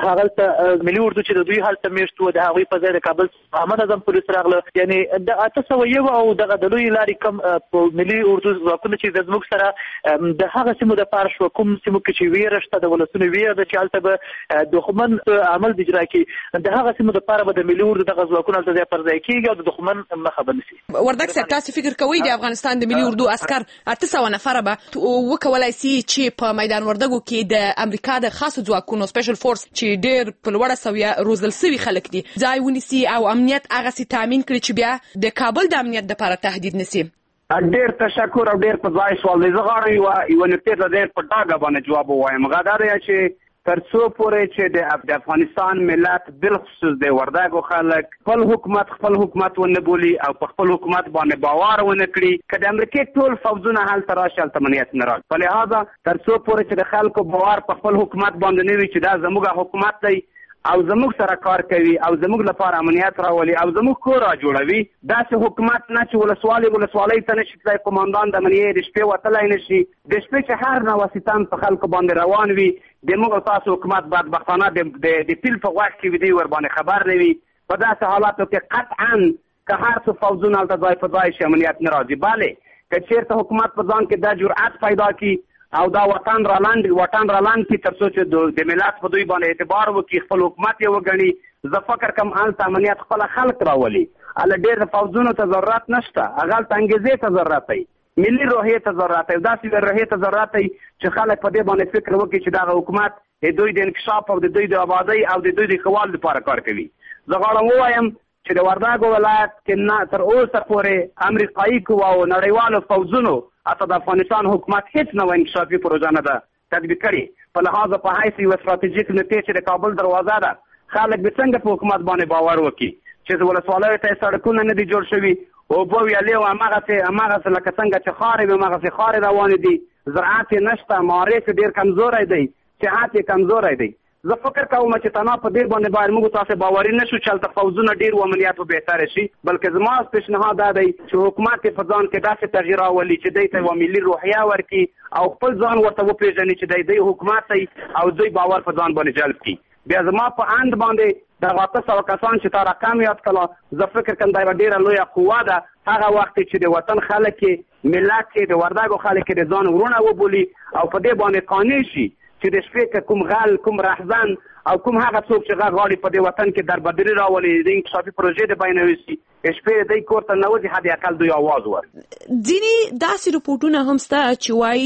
هغلته ملي اردو چې د دوی هلته میشت و د هغوی په ځای د کابل عامه نظم پولیس راغله یعنې د 801 او دغه د لویې لارې کم په ملي اردو ځواکونه چې زموږ سره د هغه سیمو دپاره شوه کوم سیمو کې چې ویره شته د ولسونو ویره ده چې هلته به دښمن عمل اجرا کړي د هغه سیمو دپاره به د ملي اردو دغه ځواکونه هلته ځای پر ځای کېږي او د دښمن مخه به نیسي. وردګ صاحب تاسو فکر کوئ د افغانستان د ملي اردو عسکر 800 نفره به وکولای سي چې په میدان وردګو کې د امریکا د خاصو ځواکونو سپیشل فورس چې ډېر په لوړه سویه روزل سوي خلک دي ځای ونیسي او امنیت هغسې تامین کړي چې بیا د کابل د امنیت دپاره تهدید نسی؟ ډېر تشکر او ډېر په ځای سوال دی. زه غواړم یوه نکتې ته ډېر په ډاګه باندې جواب ووایم. هغه دا دی چې تر څو پورې چې د افغانستان ملت بالخصوص د وردګو خلک خپل حکومت ونه بولي او په خپل حکومت باندې باور ونه کړي که د امریکې ټول فوځونه هلته راشي هلته امنیت نه راځي. په لحاظه تر څو پورې چې د خلکو باور په خپل حکومت باندې نه وي چې دا زموږ حکومت دی او زموږ سره کار کوي او زموږ لپاره امنیت راولي او زموږ کور را جوړوي داسې حکومت نه چې ولسوالۍ ته نشي تللی قماندان د امنیې د شپې وتلی نشي د شپې چې هر نواسیتان په خلکو باندې روان وي د موږ او تاسو حکومت بدبختانه د پیل په غوږ کې وي دی ورباندې خبر نه وي. په داسې حالاتو کې قطعا که هر څه فوځونه هلته ځای په ځای شي امنیت نه راځي. بلې که چېرته حکومت په ځان کې دا جرأت پیدا کړي او دا وطن رالاند کی تر څو چې د ملت په دوی باندې اعتبار وکړي خپل حکومت یې وګڼي زه فکر کوم هلته امنیت خپله خلک راولي. هله ډېر د فوځونو ته ضرورت نشته هغه هلته انګېزې ته ضرورت دی ملي روحیې ته ضرورت دی داسې روحیې ته ضرورت دی چې خلک په دې باندې فکر وکړي چې دغه حکومت د دوی د انکشاف او د دوی د آبادۍ او د دوی د ښه والي لپاره کار کوي. زه غواړم ووایم چې د وردګو ولایت کې تر اوسه پورې امریکایي قواو نړیوالو فوځونو حتی د افغانستان حکومت هیڅ نوع انکشافي پروژه نه ده تطبیق کړې. په لحاظ په حیث یوه ستراتیژیک نقطې چې د کابل دروازه ده خلک به څنګه په حکومت باندې باور وکړي چې ولسوالیو ته سړکونه نه دي جوړ شوي اوبه ویالې او هماغسې لکه څنګه چې خارې وي هماغسې خارې روانې دي زراعت یې نشته معارف یې ډېر کمزوری دی صحت یې کمزوری دی. زه فکر کوم چې تنها په دې باندې باید موږ تاسو باوري نه شو چې هلته فوځونه ډېر و امنیت به بهتره شي بلکې زما پیشنهاد دا دی چې حکومت یې په ځان کې داسې تغییر راولي چې دی ته یوه ملي روحیه ورکړي او خپل ځان ورته وپېژني چې دی حکومت دی او دوی باور په ځان باندې جلب کړي. بیا زما په اند باندې دغه 800 کسان چې تا رقم یاد کړه زه فکر کوم دا یوه ډېره لویه قوه ده هغه وخت چې د وطن خلک یې ملت یې د وردګو خلک یې د ځان ورونه وبولي او په دې باندې قانع شي چې د شپې کوم غل کوم رهزن او کوم هغه څوک چې غواړي په دې وطن کې دربدري راولي د انکشافي پروژې د بیان وشي شپې دی کور ته نه وځي حد اقل دوی آواز ورکړي. ځینې داسې رپورټونه هم شته چې وایي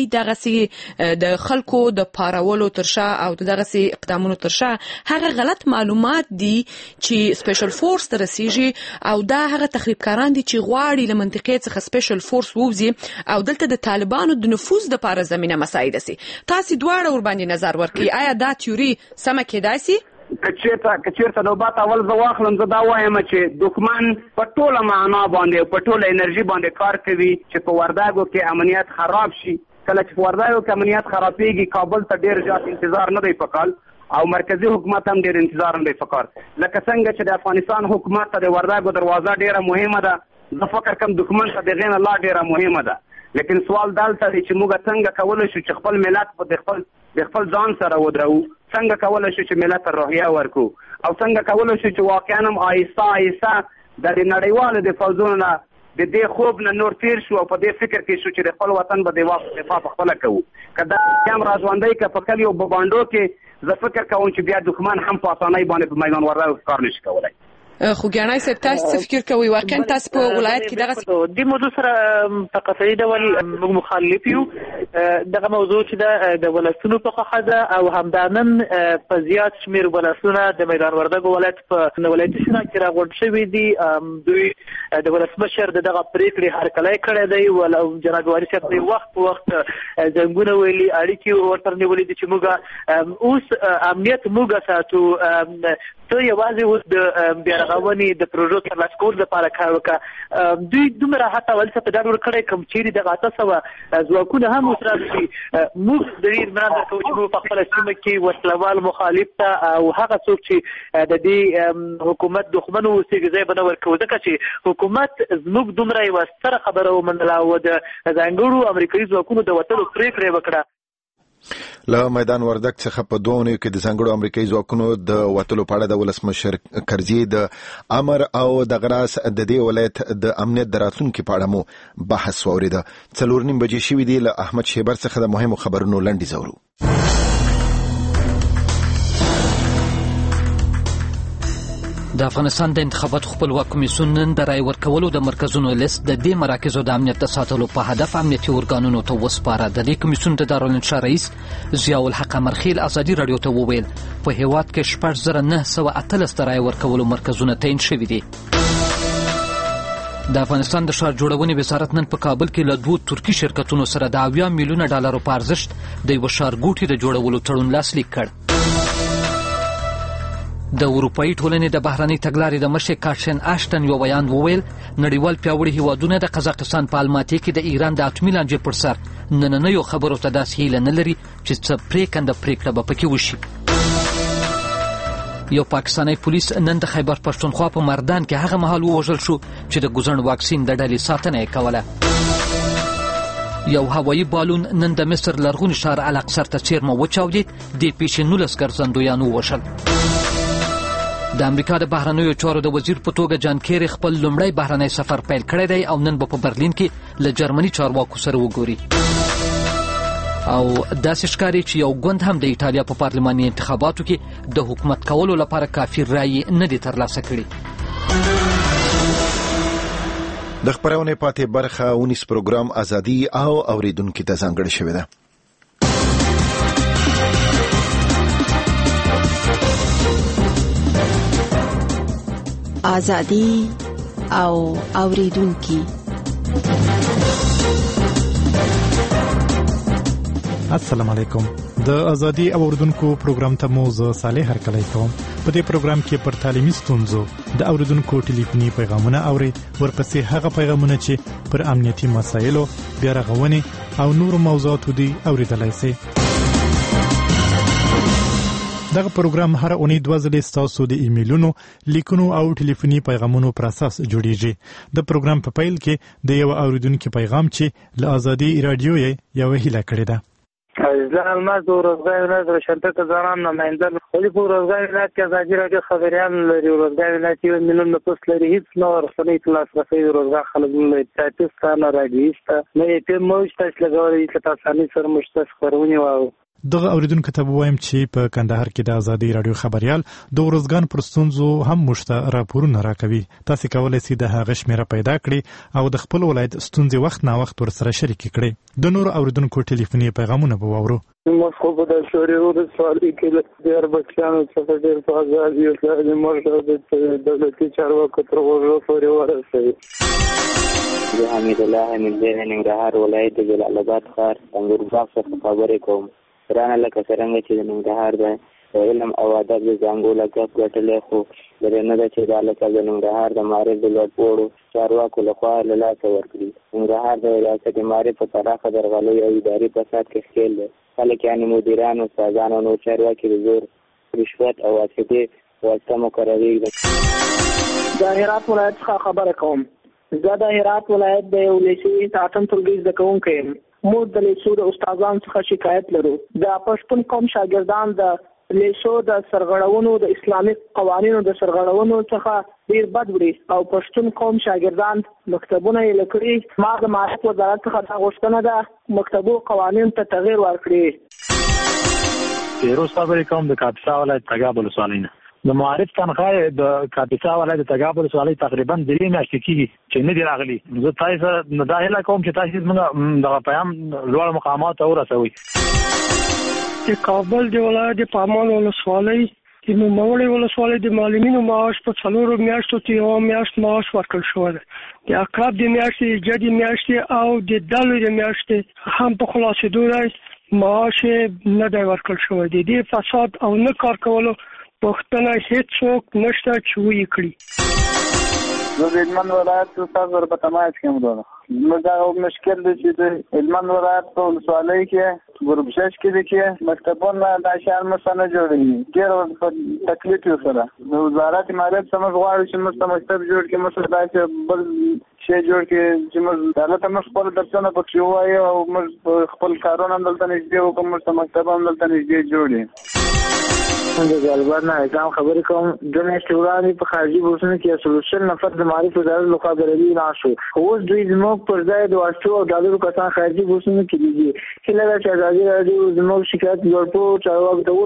دغسې د خلکو د پارولو تر شا او د دغسې اقدامونو تر شا هغه غلط معلومات دي چې سپیشل فورس ته رسیږي او دا هغه تخریبکاران دي چې غواړي له منطقې څخه سپیشل فورس ووځي او دلته د طالبانو د نفوذ دپاره زمینه مساعده سي. تاسې دواړه ورباندې نظر ورکړي آیا دا تیوري سمه کېدای سي؟ که چېرته نوبت اول زه واخلم زه دا وایم چې دښمن په ټوله معنا باندې په ټوله انرژي باندې کار کوي چې په وردګو کې امنیت خراب شي. کله چې په وردګو کې امنیت خرابېږي کابل ته ډېر زیات انتظار نه دی پکار او مرکزی حکومت هم ډېر انتظار نه دی پکار. لکه څنګه چې د افغانستان حکومت ته د وردګو دروازه ډېره مهمه ده زه فکر کوم دښمن ته د هغې نه لا ډېره مهمه ده. لیکن سوال دلته دی چې موږ څنګه کولی شو چې خپل ملت په د خپل ځان سره ودرو، څنګه کولی شو چې ملت ته روحیه ورکو، او څنګه کولی شو چې واقعا هم آهسته آهسته د نړیوالو د فوځونو نه د دې خوب نه نور تیر شو او په دې فکر کې شو چې د خپل وطن به دفاع پخپله کوو. که دا هم را ژوندی که په کلیو په بانډو کې زه فکر کوم چې بیا دښمن هم په اسانۍ باندې په میدان وردګو کار نشي کولی. خوږیاڼی صاحب تاسو څه فکر کوئ؟ واقعا تاسو په ولایت کې دغه دې موضوع سره په قطعي ډول موږ مخالف یو. دغه موضوع چې د ولسونو په خوښه ده او همدا نن په زیات شمېر ولسونه د میدان وردګو ولایت په ولایتي شورا کې راغونډ شوي دي. دوی د ولسمشر دغه پرېکړې هرکلی کړی دی. جناب واري صاحب دی وخت په وخت زنګونه ویلي، اړیکې ورسره نیولې دي چې موږ اوس امنیت موږ ساتو. ته یوازې اوس د بیا رغونې د پروژو ترلاسه کولو لپاره کار وکړه. دوی دومره حتی ولسه په ډاډ ورکړی کوم چیرې دغه 800 ځواکونه هم اوس راشي. موږ د دې اطمینان درکوو چې موږ په خپله سیمه کې وسلوال مخالف ته او هغه څوک چې د دې حکومت دښمن اوسېږي ځای به نه ورکوو، ځکه چې حکومت زموږ دومره یوه ستره خبره ومنله او د ځانګړو امریکایي ځواکونو د وتلو پرېکړه وکړه. له میدان وردګ څخه په 2 اونیو کې د ځانګړو امریکایي ځواکونو د وتلو په اړه د ولسمشر کرزي د امر او د غراس د دې ولایت د امنیت د راتلونکي په اړه مو بحث واوریده. 4:30 بجې شوې دي. له احمد شیبر څخه د مهمو خبرونو لنډیز اورو. د افغانستان د انتخاباتو خپلواک کمیسیون نن د رای ورکولو د مرکزونو لیست د دې مراکزو د امنیت د ساتلو په هدف امنیتي ارګانونو ته وسپاره. د دې کمیسیون د دارالانشا رئیس ضیاء الحق امرخیل ازادي رادیو ته وویل په هیواد کې 6918 رای ورکولو مرکزونه تعیین شوي دي. د افغانستان د ښار جوړونې وزارت نن په کابل کې له 2 ترکي شرکتونو سره د 80 میلیونه ډالرو په ارزښت د یو ښارګوټي د جوړولو تړون لاسلیک کړ. د اروپایي ټولنې د بهرنۍ تګلارې د مشر کاترین اشټن یو بیان وویل نړیوال پیاوړي هیوادونه د قزاقستان په الماتي کې د ایران د اټومي لانجې پر سر نننیو خبرو ته داسې هیله نه لري چې څه پرېکنده به پکې وشي. یو پاکستانی پولیس نن د خیبر پښتونخوا په مردان کې هغه مهال ووژل شو چې د ګوزڼ واکسین د ډلې ساتنه یې کوله. یو هوایي بالون نن د مصر لرغوني ښار الاقصر ته څیرمه وچاودید. دې پیښې 19 ګرځندویان ووژل. د امریکا د بهرنیو چارو د وزیر په توګه جان کیری خپل لومړی بهرنی سفر پیل کړی دی او نن به په برلین کې له جرمني چارواکو سره وګوري. او داسې ښکاري چې یو ګوند هم د ایټالیا په پارلماني انتخاباتو کې د حکومت کولو لپاره کافي رای نه دي ترلاسه کړي. د خبرونې پاتې برخه 19 پروګرام ازادي او اوریدونکو ته ځانګړې شوې ده. ازادي او اوریدونکو. السلام علیکم. د ازادي او اوریدونکو پروګرام ته مو زه صالح هرکلی کوم. په دې پروګرام کې پر تعلیمي ستونزو د اوریدونکو ټلیفوني پیغامونه اوري، ورپسې هغه پیغامونه چې پر امنیتي مسایلو، بیا رغونې او نور موضوعاتو دي اوریدلای شي. دغه پروګرام هر اونۍ 2 ځلې ستاسو د ایمیلونو، لیکونو او ټلیفوني پیغامونو پر اساس جوړیږي. د پروګرام په پیل کې د یو اوریدونکو پیغام چې له ازادي رادیو یې یو هیله کړې ده. زه الماس د روزګار ولایت روشنته ځوانان نماینده خولي په روزګار ولایت کې ازادي رادیو خبريال لري. روزګار ولایت یو مليون نفوس لري، هیڅ نور رسنۍ ته لاسرسي روزګار خلک نه لري. تاسو نه راډیوسته نه یې موږ تاسو لګورئ چې تاسو نه سره مشترک خبرونه واو. دغه اوریدونکو ته وایم چې په کندهار کې د ازادي رادیو خبريال د ورځګان پر ستونزو هم مشته راپورونه راکوي. تاسو کولای شئ د هغه شمیره پیدا کړئ او د خپل ولایت ستونزې وخت نه وخت ورسره شریک کړئ. د نور اوریدونکو ټلیفوني پیغامونه به واورو. خو په د شوري ور سوالي کې د ډیر بچیانو څخه ډیر په ازادي او د مرشد د دولتي چارواکو تر ورو پورې ورسوي. زه حمید الله حمید د ننګرهار ولایت د جلال آباد ښار انګور باغ څخه خبرې کوم. رانه لکه څنګه چې د ننګرهار د علم او ادب د زانګو لقب ګټلی، خو درنه ده چې دا لقب د ننګرهار د معارف د لوړپوړو چارواکو لخوا له لاسه ورکړي. ننګرهار د ریاست معارف په پراخه درغلۍ او اداري فساد کې ښکېل دی. خلک یعنې مدیران، استادان او نور چارواکي د زور، رشوت او واسطې واسطه مقررېږي. د هرات ولایت څخه خبره کوم. زه د هرات ولایت د یو لیسې د اتم ټولګي زده کوونکی یم. موږ د لیسو د استادانو څخه شکایت لرو. د پښتون قوم شاګردان د لیسو د سرغړونو د اسلامي قوانینو د سرغړونو څخه ډیر بد وړي او پښتون قوم شاګردان مکتبونه یې لکړي. ما د معارف وزارت څخه دا غوښتنه ده مکتبو قوانین ته تغیر ورکړي. پیروز خبرې کوم د کاپیسا ولایت تګاب ولسوالۍ نه. د معارف تنخواه د کاپیسا ولایت د تګاب ولسوالۍ تقریبا 3 میاشتې کېږي چې نه دي راغلي. زه تاسو نه دا هیله کوم چې تاسو موږ دغه پیغام لوړ مقامات ته ورسوي. د کابل د ولایت د پامان ولسوالۍ د نوموړې ولسوالۍ د معلمینو معاش په 4 میاشتو کې یو میاشت معاش ورکړل شوی دی. د عقرب د میاشتې، جدي میاشتې او د دلو د میاشتې هم په خلاصېدو دی معاش نه دی ورکړل شوی دی. د فساد او نه کار کولو پښتنه هیڅوک نشته چې ویې کړي. زه د هلمند ولایت استاد ورپه تمایز کې یم. نو دا مشکل دی چې د هلمند ولایت په ولسوالۍ کې ګروپ 6 کې دي چې مکتبونه د شان مسنه جوړوي. ډېر تکلیف یې سره د وزارت مالیات سمج غواړي چې موږ مکتب جوړ کړي، موږ داسې بل شی جوړ کړي چې موږ دلته موږ خپل درسونه پکې ووایو او موږ خپل کارونه دلته نږدې وکړو، موږ مکتب هم دلته نږدې جوړ کړي. د جلبر نه اعلان خبرې کوم. د میاشتې وړاندې په خارجي بورسونو کې 100 نفر د معارف وزارت لخوا بریالي اعلان شو. اوس دوی زموږ پر ځای د واشو او ډالرو کسان خارجي بورسونو کې دي. هیله ده چې ازادي راډیو زموږ شکایت لوړ چارواکو ته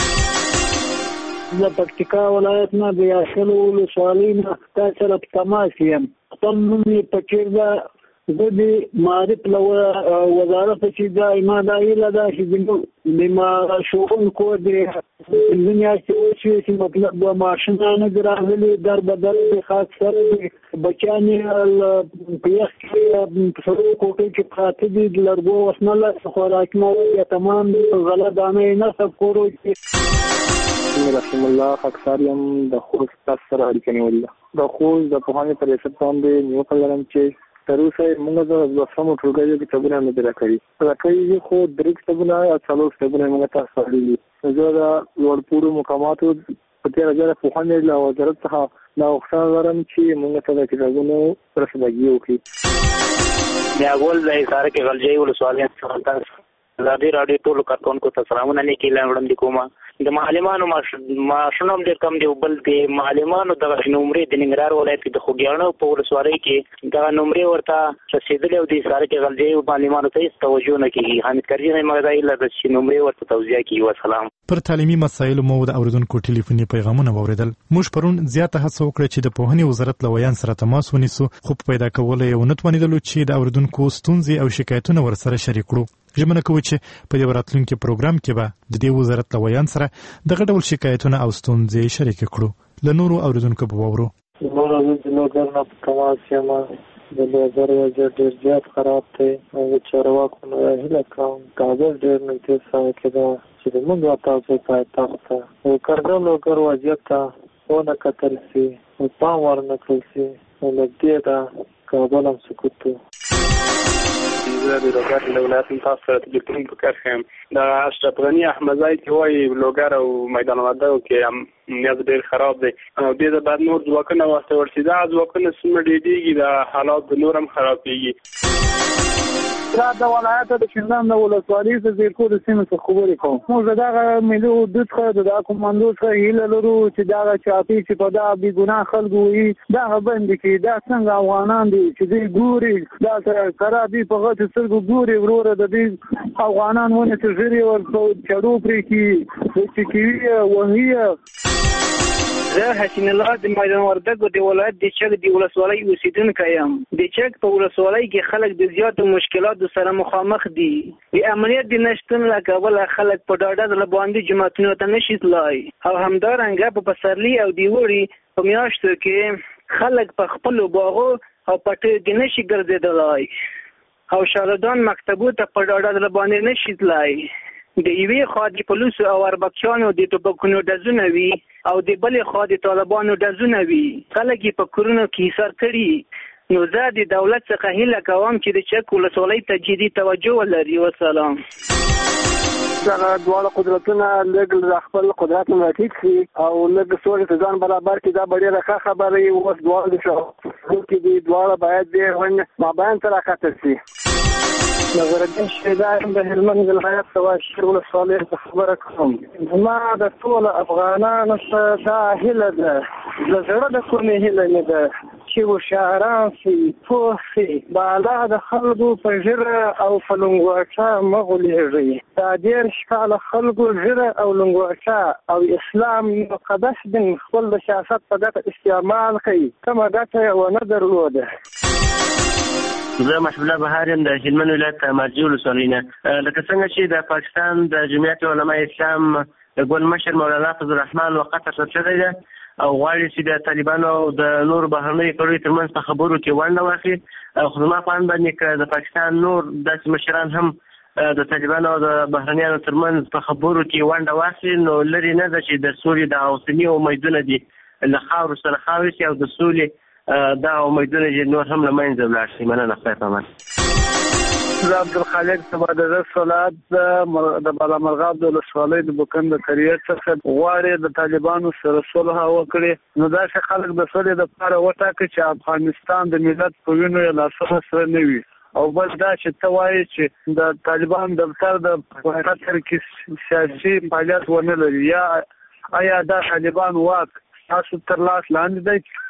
ورسوي. د پکتیکا ولایت نه د یاشل ولسوالۍ نه تاسو سره په تماس یم. خپل نوم یې پکیر ده. زه د معارف له وزارت چې دا ما دا هیله ده چې زموږ د معاشونکو د میاشتې وشي چې مطلب د معاشونه نه دي راغلي، در بدل د خاص سره د بچیان په یخ کې په سرو کوټې کې پراته دي، د لرګو وسنه له خوراکونه یا تمام غله دانې نصب کورو کې. رحم الله اکثر یم د خوست تاسو سره اړیکه نیولې. د خوست د پوهنې په ریاست باندې نیوکه لرم چې تر اوسه موږ د 12مو ټولګي کتابونه نه دي راکړي، خو 3 کتابونه او 4 کتابونه موږ ته راغلي. زه د لوړ مقاماتو په تیر ځای پوهنې له وزارت څخه دا غوښتنه لرم چې موږ ته د کتابونو رسیدګي وکړي. میاګول د اشاره کې غلجی ولسوالۍ څخه ازادي راډیو ټول کارکونکو ته سلامونه لیکي لاندې کومه. د معلمانو معاشونه هم ډېر کم دي. بل د معلمانو دغه نمرې د ننګرهار ولایت کې د خوږیاڼو په ولسوالۍ کې دغه نمرې ورته رسېدلې او د اشاره کې غلجی معلمانو ته هېڅ توجه نه کېږي. حامد کرزي نه مګر دا هیله ده چې نمرې ورته توضیح کړي. وسلام. پر تعلیمي مسایلو مو د اوریدونکو ټلیفوني پیغامونه واوریدل. موږ پرون زیاته هڅه وکړه چې د پوهنې وزارت له ویان سره تماس ونیسو، خو پیدا کول یې ونه توانیدلو چې د اوریدونکو ستونزې او شکایتونه ورسره شریک کړو. ژمنه کوو چې په دې راتلونکي پروګرام کې به د دې وزارت له ویان سره دغه ډول شکایتونه او ستونزې شریک کړو. له نورو اوریدونکو به واورو. د لوګر نه په تماس یم. د لوګر وضعیت ډېر زیات خراب دی او چارواکو نه هیله کوم کابل ډېر نږدې سیمه کې ده چې زموږ تاسو پایتخت ته وکړه لوګر وضعیت ته ونه کتل شي او پام ورنه کړل شي. نږدې ده کابل هم سکوت دی. زه د لوګر له ولایت تاسو سره تلیفون په کار یم. د اشرف غني احمدزی چې وایي لوګر او میدان وردګو کې هم نیاز ډېر خراب دی او دې د بعد نور ځواکونه واستول شي. دا ځواکونه څومره ډېرېږي د حالات د نور هم خرابېږي. دا د ولایت د شینډام د ولسوالۍ د زیرکو د سیمې څخه خبرې کوم. موږ دغه ملي حدود څخه د کمانډو څخه هیله لرو چې دغه چاپی چې په دا بې ګناه خلکو وي دغه بند کړي. دا څنګه افغانان دي چې دوی ګوري دا کرا دي په غټو سترګو ګوري وروره د دې افغانان ونې ژرې ورته چړو پرې کړي چې کوي وهي. زه حسین الله د میدان وردګو د ولایت د چک د ولسوالۍ اوسیدونکی یم. د چک په ولسوالۍ کې خلک د زیاتو مشکلاتو سره مخامخ دي. د امنیت د نشتون له کبله خلک په ډاډه له باندې جوماتونو ته نشي تلای او همدارنګه په پسرلي او د وړي په میاشتو کې خلک په خپلو باغو او پټیو کې نشي ګرځېدلی او شاګردان مکتبو ته په ډاډه له باندې نشي تلای. د یوې خوا د پولیسو او اربکیانو د ټوپکونو ډزونه وي او د بلې خوا د طالبانو ډزونه وي. خلک یې په کورونو کې حصار کړي. نو زه د دولت څخه هیله کوم چې د چک ولسوالۍ ته جدي توجه ولري. وسلام. دا دواړه قدرتونه لږ خپل قدرت مراکز شي او لږ سولې ته ځان برابر کړي. دا ډېره ښه خبره وي. اوس دواړه د شعور کې دي، دواړه باید د مابین سره راکته شي. نظرالدین شهیدان د هلمند ولایت سواشیر ولسوالۍ څخه خبره کوم. زما د ټول افغانانو څخه دا هیله ده، د زړه د کومې هیله نه ده چې هوښیاران شي، پوه شي، بالا د خلکو په ژیره او په لنګوټه مه غولېږئ. دا 10 کاله خلکو ژیره او لنګوټه او اسلام مقدس دین خپل د سیاست په ګټه استعمال کوي، کومه ګټه یې ونه درلوده. زه مشهور الله بهار یم د هلمند ولایت مرجې ولسوالۍ نه. لکه څنګه چې د پاکستان د جمعیت علماء اسلام د ګوند مشر مولانا فضل الرحمن وقت تر شوی دی او غواړي چې د طالبانو او د نور بهرنیو کړیو ترمنځ په خبرو کې ونډه واخلي. خو زما په اند باندې که د پاکستان نور داسې مشران هم د طالبانو او د بهرنیانو ترمنځ په خبرو کې ونډه واخلي، نو لري نه ده چې د سولې د اوسني امیدونه دي له خاورو سره خاورې شي او د سولې دا امیدونه چې نور هم له منځه ولاړ شي. مننه، خدای پامان. زه عبدالخالق سبادره صلات د بالامرغاب د ولسوالۍ د بوکن د قریه څخه غواړي د طالبانو سره صلح وکړي. نو دا چې خلک د صلح لپاره وټاکي چې افغانستان د ملت په وینو یې لاسونه سره نه وي، او بل دا چې ته وایي چې د طالبان دفتر د قطر کې سیاسي فعالیت ونه لري، یا آیا دا طالبان واک تاسو تر لاس لاندې دی؟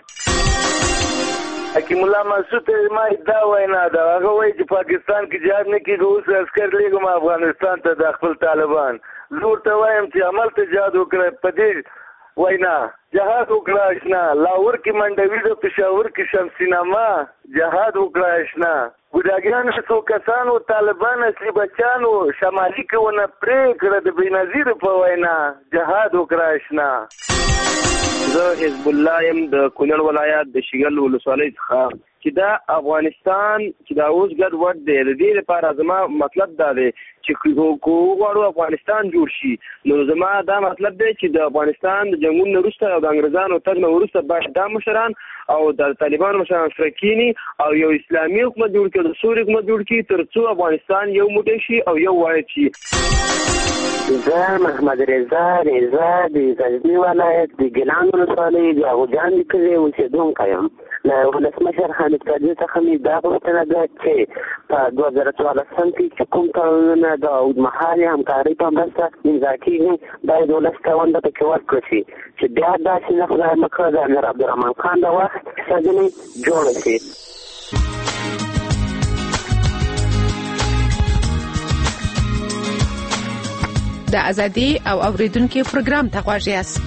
حکیم الله مسعود ما دا وینا ده، هغه وایي چې پاکستان کې جهاد نه کېږي، اوس عسکر لېږم افغانستان ته د خپل طالبان. زه ورته وایم چې عمل ته جهاد وکړه، په دې وینا جهاد وکړه اشنا. لاهور کې منډوي د پېښور کې شمسینامه جهاد وکړه اشنا. ګوډاګیان څو کسانو طالبان اصلي بچانو شمالي کې ونه پرې کړه د بېنظیر په وینا جهاد وکړه اشنا. زه حزب الله یم د کونړ ولایت د شیګل ولسوالۍ څخه، چې دا افغانستان چې دا اوس ګډ وډ دی، د دې لپاره زما مطلب دا دی چې وغواړو افغانستان جوړ شي، نو زما دا مطلب دی چې د افغانستان د جنګونو نه وروسته او د انګریزانو تګ نه وروسته باید دا مشران او د طالبانو مشران سره کینی او یو اسلامي حکومت جوړ کړي، د سوري حکومت جوړ کړي، تر څو افغانستان یو موټی شي او یو واحد شي. زه محمد رضا د غزني ولایت د ګیلان ولسوالۍ د اغوجان د کلي اوسېدونکی یم. له ولسمشر حامد کرزي څخه مې دا غوښتنه ده چې په 2014 کې چې کوم تړونونه د اوږدمهالې همکارۍ په مرسته امضا کېږي باید ولس ته ونډه پکې ورکړل شي، چې بیا داسې نه خدای مه کړه د امیر عبدالرحمن خان د وخت سرګنې جوړه شي. د ازادي او اوریدونکو پروګرام ته غواړئ یاست.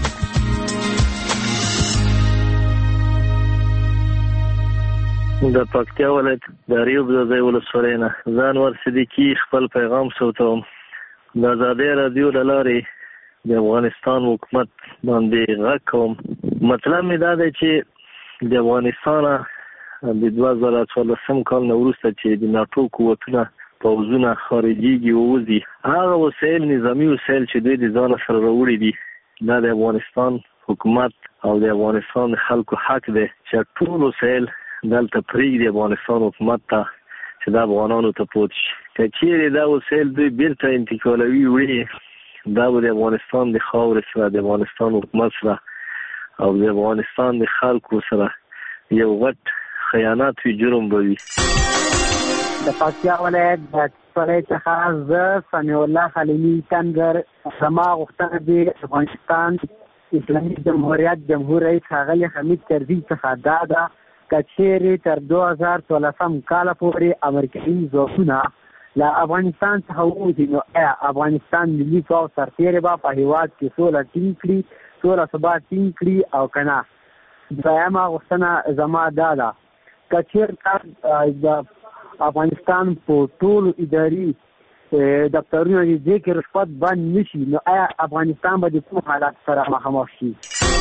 د پکتیا ولایت د ریوب د ځای ولسوالۍ نه ځانور صدیقي خپل پیغام سوتوم. د ازادي رادیو له لارې د افغانستان حکومت باندې غږ کوم. مطلب مې دا دی چې د افغانستان د 2014 کال نه وروسته چې د ناټو قوتونه پوځونه خارجيږي ووځي، هغه وسایل نظامی وسایل چې دوی د ځان سره راوړي دي، دا د افغانستان حکومت او د افغانستان خلکو حق دی چې ټول وسایل دلته پرېږدي افغانستان حکومت ته چې دا افغانانو ته پوت شي. که چیرې دا وسایل دوی بیرته انتقالوي وړي، دا به د افغانستان د خاورې سره د افغانستان حکومت سره او د افغانستان د خلکو سره یو غټ خیانت وي، جرم به وي. د پکتیا ولایت د ولایت څخه زه سمیع الله خلیلي تنګر، زما غوښتنه د افغانستان اسلامي جمهوریت جمهور رئیس ښاغلي حمید کرزي څخه دا ده که چیرې تر 2014 کال پورې امریکایي ځواکونه له افغانستان څخه ووځي، نو آیا افغانستان ملي پوځ سرتېرې به په هېواد کې سوله ټینګ کړي، سوله ثبات ټینګ کړي او که نه؟ دویمه غوښتنه زما دا ده که چیرته د افغانستان په ټولو اداري دفترونو کې رشوت بند نشي، نو آیا افغانستان به د کوم حالات سره مخامخ شي؟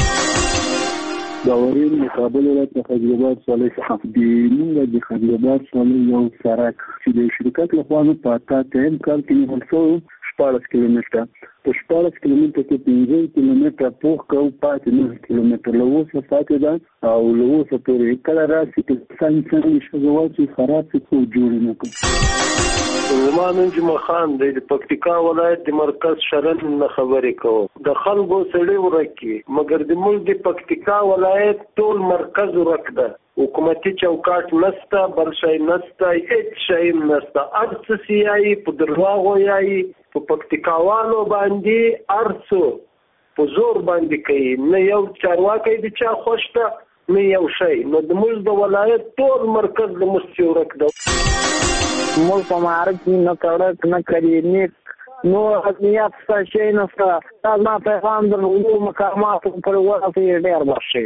باورین مقابل ولایت د خیبرآباد ولسوالۍ څخه موږ د خیبرآباد ولسوالۍ یو سړک چې د شرکت لخوا په 18 کال کې نیول شوی 14 کیلومتره په 14 کیلومتره کې 15 کیلومتره پوخ کو پاتې 9 کیلومتره له اوسه پاتې ده او له اوسه پورې کله راشي چې څنګه شګوال چې خراب شي خو جوړ نه کړي. زما نوم جمعه خان دی د پکتیکا ولایت د مرکز شرن نه خبرې کوم. د خلکو سړي ورکی مګر د ملک د پکتیکا ولایت ټول مرکز ورک ده. حکومتي چوکاټ نسته، بل شی نسته، هیڅ شی نسته. ارڅ سیایي په درواغو یایي په پکتیکاوانو باندې ارڅو په زور باندې کوي. نه یو چارواکی د چا خوښ ده نه یو شی. نو د ملک د ولایت ټول مرکز د مستی ورک ده. ملک په معارف نه کړک نه کړي نیک نو ازمیات څه شي نه څه ما پیغام د علوم مقامات پر ورته ډیر بشي.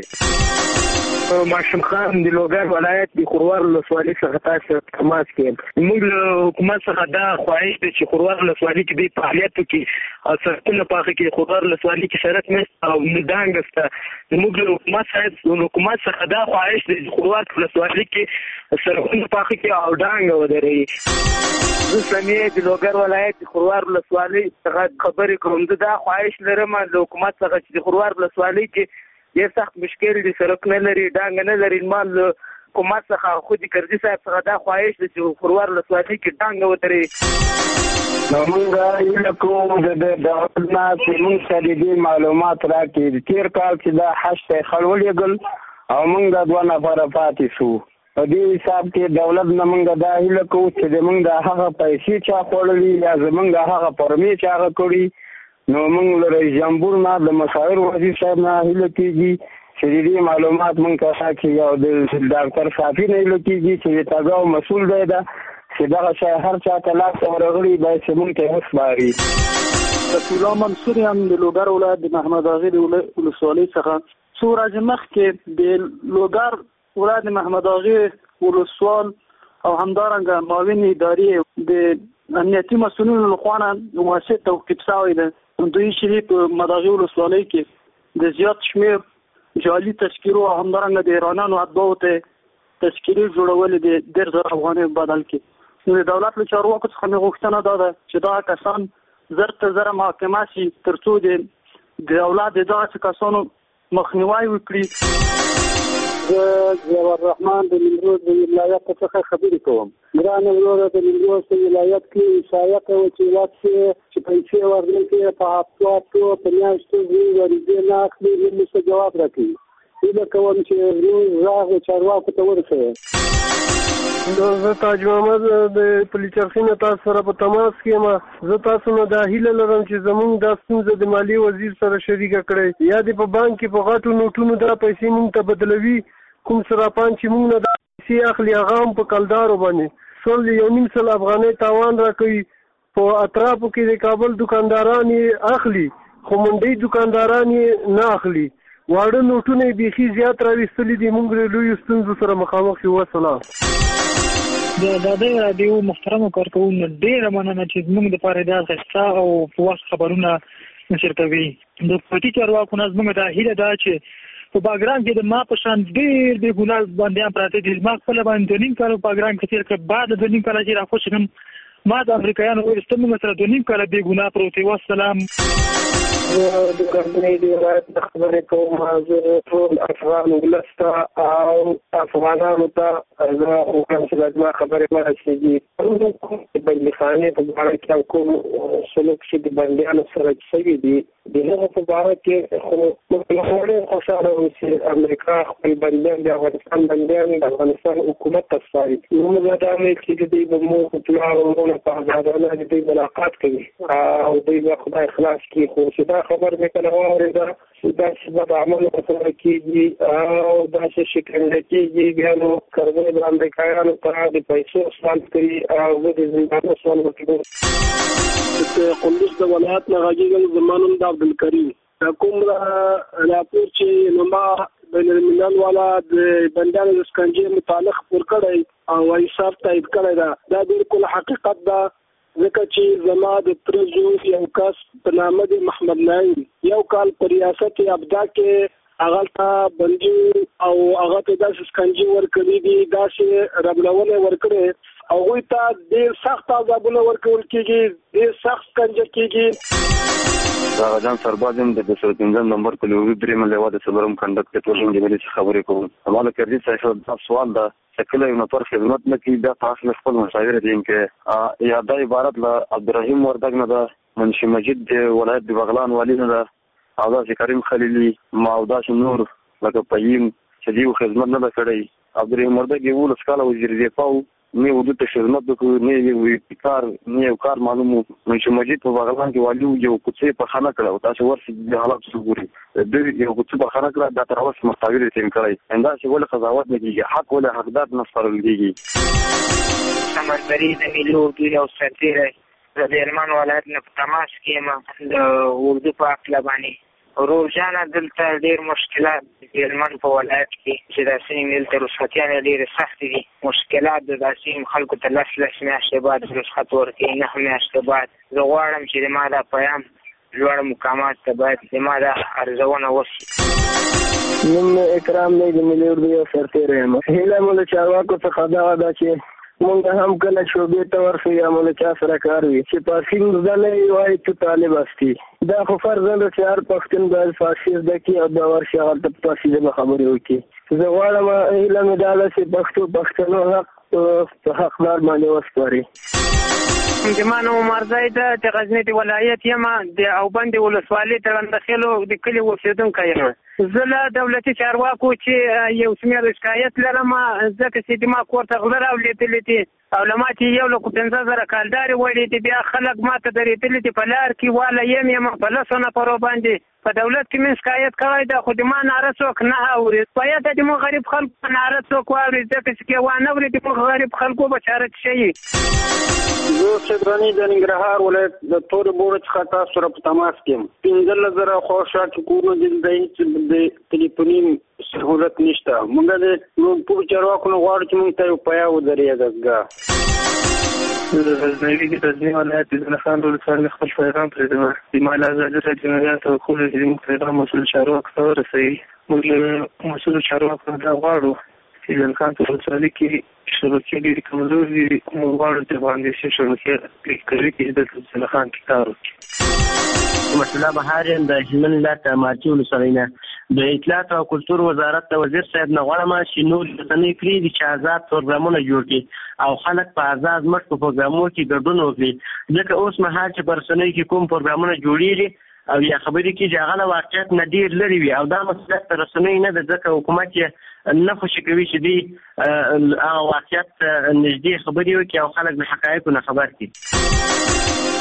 ماشم خان د لوګر ولایت د خروار ولسوالۍ څخه تاسو تماس کې موږ حکومت څخه دا خواهش دی چې خروار ولسوالۍ کې د فعالیت کې او سرتونه پاخه کې خروار ولسوالۍ کې شرط نه او ندانګسته. موږ حکومت څخه دا خواهش دی چې خروار ولسوالۍ کې سرتونه پاخه کې او ډانګ ودرې. زه سمیه د لوګر ولایت د خروار ولسوالۍ څخه خبرې کوم. زه دا خواهش لرم د حکومت څخه چې د خروار ولسوالۍ کې ډېر سخت مشکل دي، سړک نه لري، ډانګ نه لري. مال حکومت څخه خو د کرزي صاحب څخه دا خواهش دی چې خروار ولسوالۍ کې ډانګ ودرې. نو موږ هیله کوو د دولت نه چې موږ ته د دې معلومات راکړي. تېر کال چې دا حج ته خړ ولېږل او موږ دا 2 نفره پاتې شو. په دې حساب کې دولت نه موږ دا هیله کوو چې موږ د هغه پیسې چا خوړلي یا زموږ د هغه پرمې چا هغه کړي. نو موږ له رئیس جمهور نه د مسایر وزیر صاحب نه هیله کېږي چې دې معلومات موږ ته راکړي او د ډاکټر صافي نه هیله کېږي چې تازه او مسؤل دی دا چې دغه شی هر چا ته لاس ورغلي باید چې موږ ته وسپاري. رسول الله منصور هم د لوګر ولایت د محمد اغا ولسوالۍ څخه څو ورځې مخکې د لوګر ولایت د محمد اغا ولسوال او همدارنګه معاون ادارې د امنیتي مسؤلینو لخوا واسطه توقیف شوی ده. دوی چې په مداغي ولسوالۍ کې د زیات شمېر جعلي تذکیرو او همدارنګه د ایرانانو اتباعو ته تذکیرې جوړولې د 10,000 افغانۍ بدل کې. نو د دولت له چارواکو څخه مې غوښتنه دا ده چې دا کسان زر تر زره محاکمه شي ترڅو د دولت د دغسې کسانو مخنیوی وکړي. زه ضیاء الرحمن د نیمروز د ولایت څخه خبرې کوم. ګرانه وروره د نیمروز ولایت کې اشاره کوي چې وخت چې پیسې ورنکې په هفتو په میاشتو ورځې نه اخلي موږ جواب راکړي. زه کوم چې نو راغ چارواکو ته ورسوي. زه تاج محمد د پلیچرخینه تاسو سره په تماس کې ما. زه تاسو نه دا هیله لرم چې زموږ د ستونزه د مالی وزیر سره شریکه کړئ یا د په بانک کې په غټو نوټونو دا پیسې موږ ته بدلوي. کوم سراپان چې موږ نه دا پیسې اخلي هغه هم په کلدارو باندې 1.5 افغانۍ تاوان راکوي. په اطرافو کې د کابل دکانداران اخلي خو منډي دکانداران نه اخلي. واړه نوټونه بیخي زیات راوستلي دي. موږ له لوی ستونزو سره مخامخ یو. والسلام. د ازادۍ راډیو محترمو کارکوونکو ډېره مننه چې زموږ دپاره دا ښایسته او په وخت خبرونه نشر کوي. د حکومتي چارواکو نه زموږ دا هیله ده چې په باګرام کې د ما په شان ډېر بې ګناه بندیان پراته دي. ما خپله باندې 2.5 کاله په باګرام کې تېر کړ. بعد د 2.5 کاله چې راخوشي کړم ما د امریکایانو وویل ته موږ سره 2.5 کاله بې ګناه پروت وي. والسلام. د کمپنۍ د ولایت د خبرې کوم. زه ټول افغان ولس ته او افغانانو ته زه وکړم چې زما خبرې ورسېږي. بندیخانې په باره کې او کوم سلوک چې د بندیانو سره شوي دي د هغه په باره کې خو موږ ډېر خوشحاله وو چې امریکا خپل بندیان د افغانستان بندیان د افغانستان حکومت ته سپاري. موږ دا وایو چې دوی به مو پلار ورونه په ازادانه د دوی ملاقات کوي او دوی به خدای خلاص کړي. خو چې دا خبر مې کله واورېده چې داسې بد عمل ورسره کېږي او داسې شکنجه کېږي. بیا نو کرزی د امریکایانو ته د پیسو سوال کوي او زه د زندانو سوال وکړم. قندوز د ولایت نه غږېږم. زما نوم د عبدالکریم. کوم راپور چې نما بین الملل والا د بندیانو د شکنجې متعلق خپور کړی او حساب تایید کړی ده دا بالکل حقیقت ده. ځکه چې زما د ترزو یو کس په نامه د محمد نعیم یو کال په ریاست ابدا کې هغه ته بندي او هغه ته داسې شکنجې ورکړي دي داسې ربړونه ورکړي هغوی ته ډېر سخت عذابونه ورکول کېږي، ډېر سخت کنجه کېږي. دا جان سرباز هم د 215 نمبر په لوري درېمه لیوا د صبرم کنډک ته ټول انجنیری خبرې کوم. حواله کړی چې دا سوال دا شکل یو نفر خدمت نه کوي، دا په اصل خپل مشاور دي کې یا دا عبارت له عبدالرحیم وردګ نه ده، منشي مجید د ولایت د بغلان والی نه ده، او دا چې کریم خلیلی ما او دا نور لکه پیم چې دیو خدمت نه کړی. عبدالرحیم وردګ یو لسکاله وزیر دفاع نه ودو ته خدمت وکړ، نه یو کار نه یو کار معلومو. منشي مجید په بغلان کې والی یو کوڅه په خانه کړه او تاسو ورسې د حالات وګورئ، دوی یو کوڅه په خانه کړه، دا تر اوسه مستعجل تیم کړی. انده چې ولې قضاوت نه کیږي، حق ولې حقدار نه سپارل کیږي. سمندري د ملي اردو یو سرتیری د هلمند ولایت نه په تماس کې یم د اردو په هکله باندې. ورور جانه دلته ډېر مشکلات د هلمند په ولایت کې چې داسې دلته رخصتیانې ډېرې سختې دي. مشکلات د داسې خلکو ته 10 میاشتې بعد رخصت ورکوي، 9 میاشتې بعد. زه غواړم چې د ما دا پیام لوړ مقامات ته باید د ما دا ارزونه وشي. نوم اکرام دی، د ملي اردو یو سرتیری یم. هیله مو له چارواکو څخه دغه ده چې مونږ هم کله شعبې ته ورشو یا مو له چا سره کار وي چې پارسي زده نه وي وایي تو طالب هستی. دا خو فرض ده چې هر پښتون باید فارسي زده کړي او دا ورشي هغلته په فارسي ژبه خبرې وکړي. زه غواړم هیله مې دا ده چې پښتنو حق په حقدار باندې وسپاري. زما نوم عمرزی ده، د غزني د ولایت یم، د اوبند ولسوالۍ ترندخیلو د کلي اوسېدونکی یم. زه له دولتي چارواکو چې یو شمېر شکایت لرم، ځکه چې د ما کور ته غله راولېدلې دي او له ما چې 1,50,000 کالدارې وړې دي. بیا خلک ما ته درېدلي دي په لار کې، واله یم په 10 نفرو باندې. په دولت کې مې شکایت کړی ده، خو د ما ناره څوک نه اوري. باید د موږ غریب خلکو ناره څوک واوري، ځکه چې وانه اوري د موږ غریب خلکو بچارت شي. زه سیدرانی د ننګرهار ولایت د تورې بوړه څخه تاسو سره په تماس کې یم. 15,000 خواښاکي کورونه دي، د ټلیفوني سهولت نشته. موږ د پور چارواکو نه غواړو چې موږ ته یو پیا ودرېږي دستګاه. د غزني ولایت د زنخان ولسوالۍ خپل پیغام پرېږدم. د مال ازادي راډیو ته خو د پیغام مسؤل چارواکو ته ورسوي. موږ له مسؤل چارواکو دا غواړو چې زنخان ولسوالۍ کې شبکې ډېرې کمزورې دي. موږ غواړو چې باندې چې شبکې قوي کړي، د زنخان کې کار وکړي. مسله بهار یم د هلمند ولایت مارچي ولسوالۍ نه. د اطلاعات او کلتور وزارت د وزیر صاحب نه غواړم چې نور رسنۍ پرېږدي چې آزاد پروګرامونه جوړ کړي او خلک په آزاد مټ په پروګرامونو کې ګډون وکړي. ځکه اوس مهال چې په رسنیو کې کوم پروګرامونه جوړېږي او یا خبرې کې چې هغه له واقعیت نه ډېر لرې وي، او دا مسؤلیت د رسنیو نه ده، ځکه حکومت یې نه خوشي کوي چې دوی هغه واقعیت نږدې خبرې وکړي او خلک د حقایقو نه خبر کړي.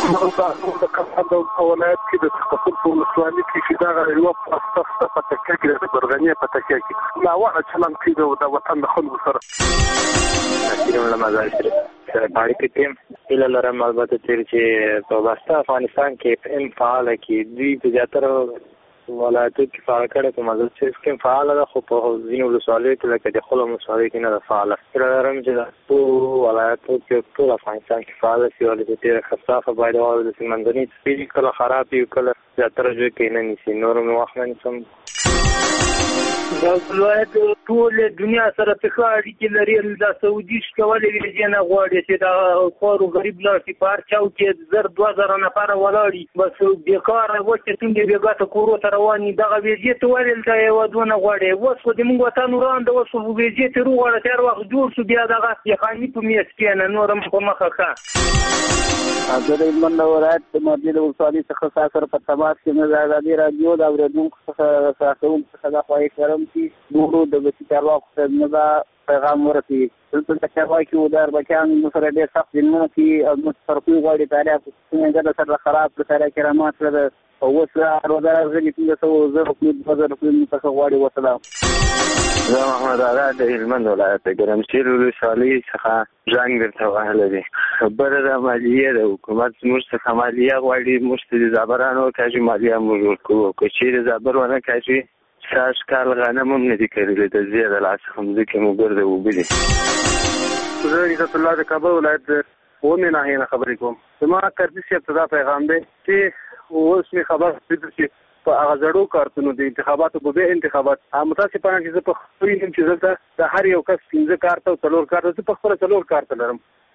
په ولایت کې د تخصص په ولسوالۍ کې چې دا یو پاسته په تکه کې د برغنی په تکه کې لا واه چلن کېدو د وطن د خلکو سره. کېم له مزار سره باندې کې اله لرم البته چې په واسطه افغانستان کې ام فعال کې دوی په زیاتره ولایتو کې فعال کړي. په مزار کې فعال ده، خو په ځینو ولسوالۍ کې لکه د خلکو ولسوالۍ کې نه ده فعال. لرم چې ټول ولایتو کې ټول افغانستان کې فعال شي، ولې ډېر خصاصه باید او د سمندري سپیډ کله خراب وي کله زیاتره ځای کې نه نیسي. نور مې وخت نه نیسم. دا ولایت ټول دنیا سره په اړیکې لري. د سعودي شکولې ویژه نه غواړي چې دا خورو غریب لاړ شي په هر چاو کې 2,000 نفره ولاړي، بس بیکاره وچې ټونډې بېګاته کورو ته رواني. دغه ویژې ته ویل دا یو دونه غواړي. اوس خو د موږ وطن وران ده، اوس خو ویژې ته وغواړه تېر وخت جوړ شو، بیا دغه یخاني په میز کېنه نور هم په مخه ښه. زه د هلمند ولایت د مارجې د ولسوالۍ څخه ستا سره په تماس کې یم. د ازادي راډیو د اورېدونکو څخه خلاصوونکو څخه دا خواهش لرم چې نورو دولتي چارواکو ته زموږ دا پیغام ورسوي. دلته چارواکي و د اربکیانو زموږ سره ډېر سخت ظلمونه کوي او زموږ ترفیع غواړي. تاریخ څنګه سره خراب کړه، تاریخ کرامات کړه. اوس روزه غلي 15,000 روپۍ 2,000 روپۍ موږ څخه غواړي. وسلام. زه محمد آغا د هلمند ولایت د ګرمسیر ولسوالۍ څخه زنګ درته وهلی دی. خبره د مالیې د حکومت زموږ څخه مالیه غواړي، موږ ته د زعفرانو وکاږي مالیه موږ ورکوو. که چېرې زعفر ونه کاږي سږ کال غنم هم نه دي کرلي، د ځای د لاس څخه مځکې مو ګرده اوبه دي. زه عزت الله د کابل ولایت د اومې ناحیې نه خبرې کوم. زما کرزي صاحب ته دا پیغام دی چې اوس مې خبر شوې چې په هغه زړو کارتونو د انتخاباتو په بیا انتخابات متاسفانه چې زه په خپل یم چې دلته د هر یو کس 15 کارت او 4 کارت، زه په خپل 4 کارت لرم.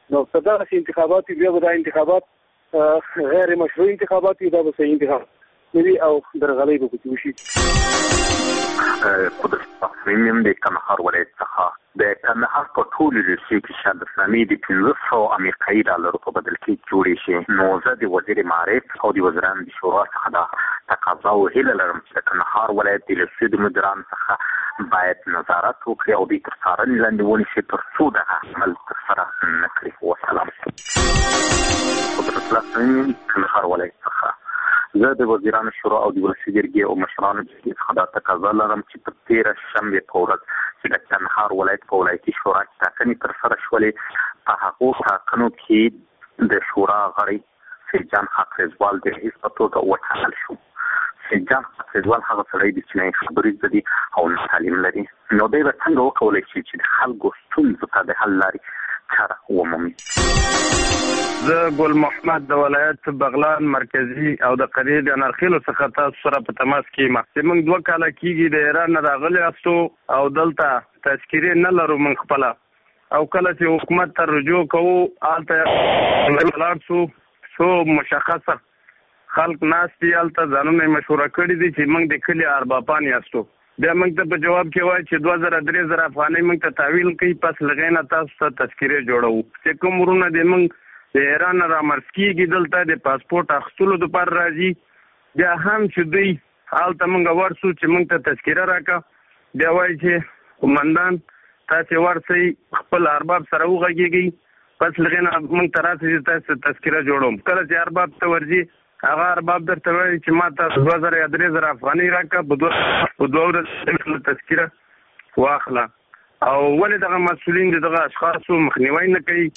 نو په دغه انتخابات بیا به دا انتخابات غیر مشروع انتخابات دا به صحیح انتخابات نوي او درغلۍ به پکې وشي. قدرت تصمیم د کندهار ولایت څخه د کندهار په ټولو لیسو کې شاید اسلامي د 1500 امریکایي ډالرو په بدل کې جوړې شي. نو زه د وزیر معارف او د وزیرانو د شورا څخه دا تقاضا او هیله لرم چې د کندهار ولایت د لیسو د مدیرانو څخه باید نظارت وکړي او دوی تر څارنې لاندې ونیسي تر څو دغه عمل ترسره نه کړي. وسلام. قدرت تصمیم کندهار ولایت څخه زه د وزیرانو شورا او د ولسي جرګې او مشرانو څخه دا تقاضا لرم چې په 13 شنبې په ورځ چې د کندهار ولایت په ولایتي شورا کې ټاکنې ترسره شولې په هغو ټاکنو کې د شورا غړی سید جان حق رضوان د رئیس په توګه وټاکل شو. سید جان حق رضوان هغه سړی دی چې نه خبرې زدي او نه تعلیم لري. نو دوی به څنګه وکولی شي چې د خلکو ستونزو ته د حل لارې چاره ومومي. زه ګل محمد د ولایت بغلان مرکزی او د قریه د نرخیلو څخه تاسو سره په تماس کې یم. موږ 2 کاله کېږي د ایران نه راغلي یاستو او دلته تذکیرې نه لرو موږ خپله، او کله چې حکومت ته رجوع کوو هلته ولاړ څو مشخصه خلک ناست دي هلته ځانونه یې مشوره کړي دي چې موږ د کلي اربابان یاستو. بیا موږ ته په جواب کې وایي چې 2000-3000 افغانۍ موږ ته تحویل کوي، پس لغې نه تاسو ته تذکیرې جوړوو. چې کوم ورونه دی موږ د ایران رامرس کېږي دلته د پاسپورټ اخیستلو دپاره راځي، بیا هم چې دوی هلته موږ ورسو چې موږ ته تذکیره راکړه، بیا وایي چې قومندان تاسې ورسئ خپل ارباب سره وغږېږئ، پس لغې نه موږ ته راسئ چې تاسې تذکیره جوړوم. کله چې ارباب ته ورځي هغه ارباب درته وایي چې ما ته 2000 یا 3000 افغانۍ راکړه، په 2 ورځې تذکیره واخله. او ولې دغه مسؤلین دغه اشخاصو مخنیوی نه کوي؟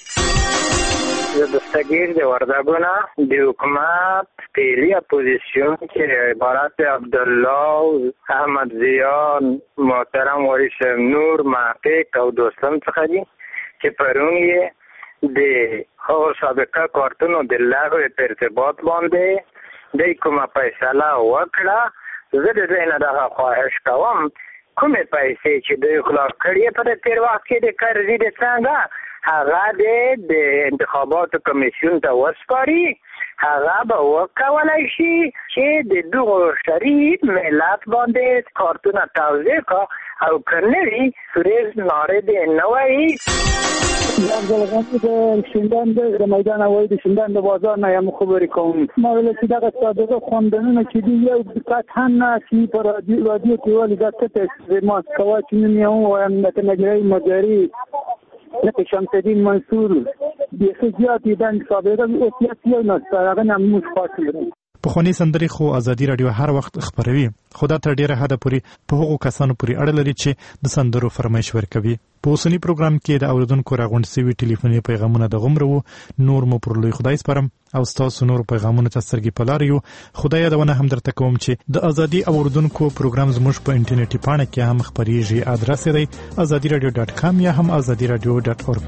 زه دستگیر د وردګونه د حکومت فعلي اپوزیسیون چې عبارت عبدالله احمد زیان محترم وارث نور محقق او دوستان څخه دي چې پرون یې د هغو سابقه کارتونو د لغو په ارتباط باندې د کومه فیصله وکړه. زه د دوی نه دغه خواهش کوم کومې پیسې چې دوی خلاص کړي په تیر وخت کې د قرضې د څنګه هغه د انتخاباتو کمیسیون ته وسپاري، هغه به وکولای شي چې د دغو شریک ملت باندې کارتونه توزیع کا او کنه وي سوریز ناره دی نه وایي. عبدالغنی د شیندان د میدان او د شیندان د بازار نه یم خبرې کوم. ما ویل چې دغه ساده خوندنونه چې دی یو قطعا نه چې پر رادیو کې ولې دا ته زموږ کوا چې نو وایم د نجری مجری لکه شمس الدین منصور د سیاسي دان سابقه او سیاسي نه هغه نه موږ خاطر پخوانی سندري خو ازادي رادیو هر وخت خبروي، خو دا تر ډیره حد پورې په هغو کسانو پورې اړه لري چې د سندرو فرمایش ورکوي. په اوسنی پروګرام کې د اوریدونکو راغونډ شوي ټلیفوني پیغامونه د غمرو نور مو پر لوی خدای سپارم او تاسو نور پیغامونه تاسرګي پلاریو. خدای یادونه هم درته کوم چې د ازادي اوریدونکو پروګرام زموږ په انټرنیټي پاڼه کې هم خبريږي. ادرس دی azadiradio.com یا هم azadiradio.org.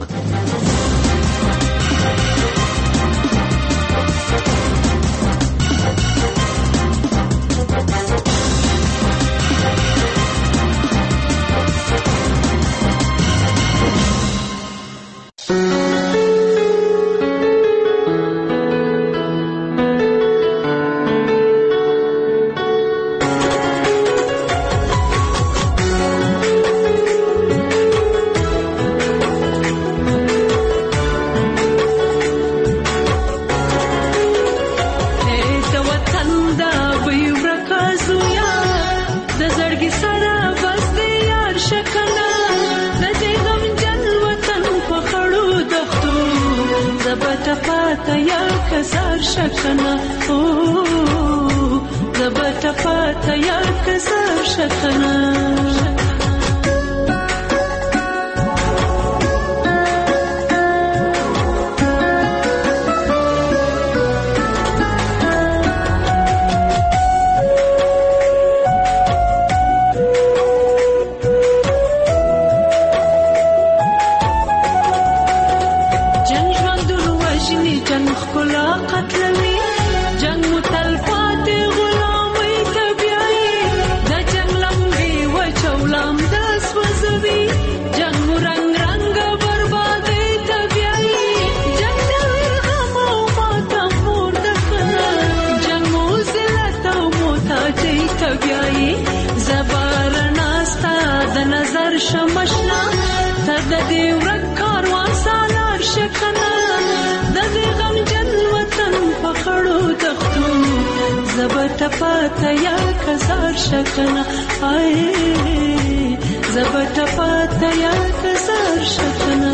زبټ پاته یا کزار شکنه آی زبټ پاته یا کزار شکنه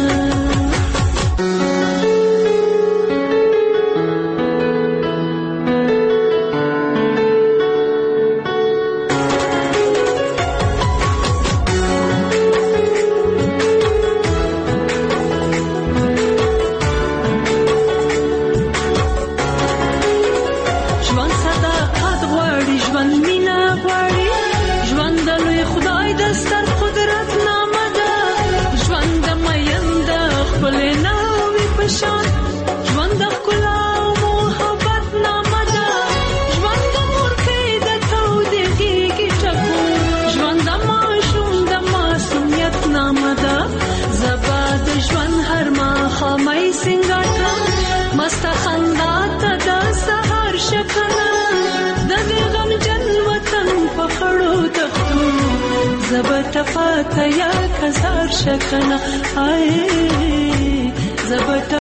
زبټ پاته یا کزار شکنه آی زبټ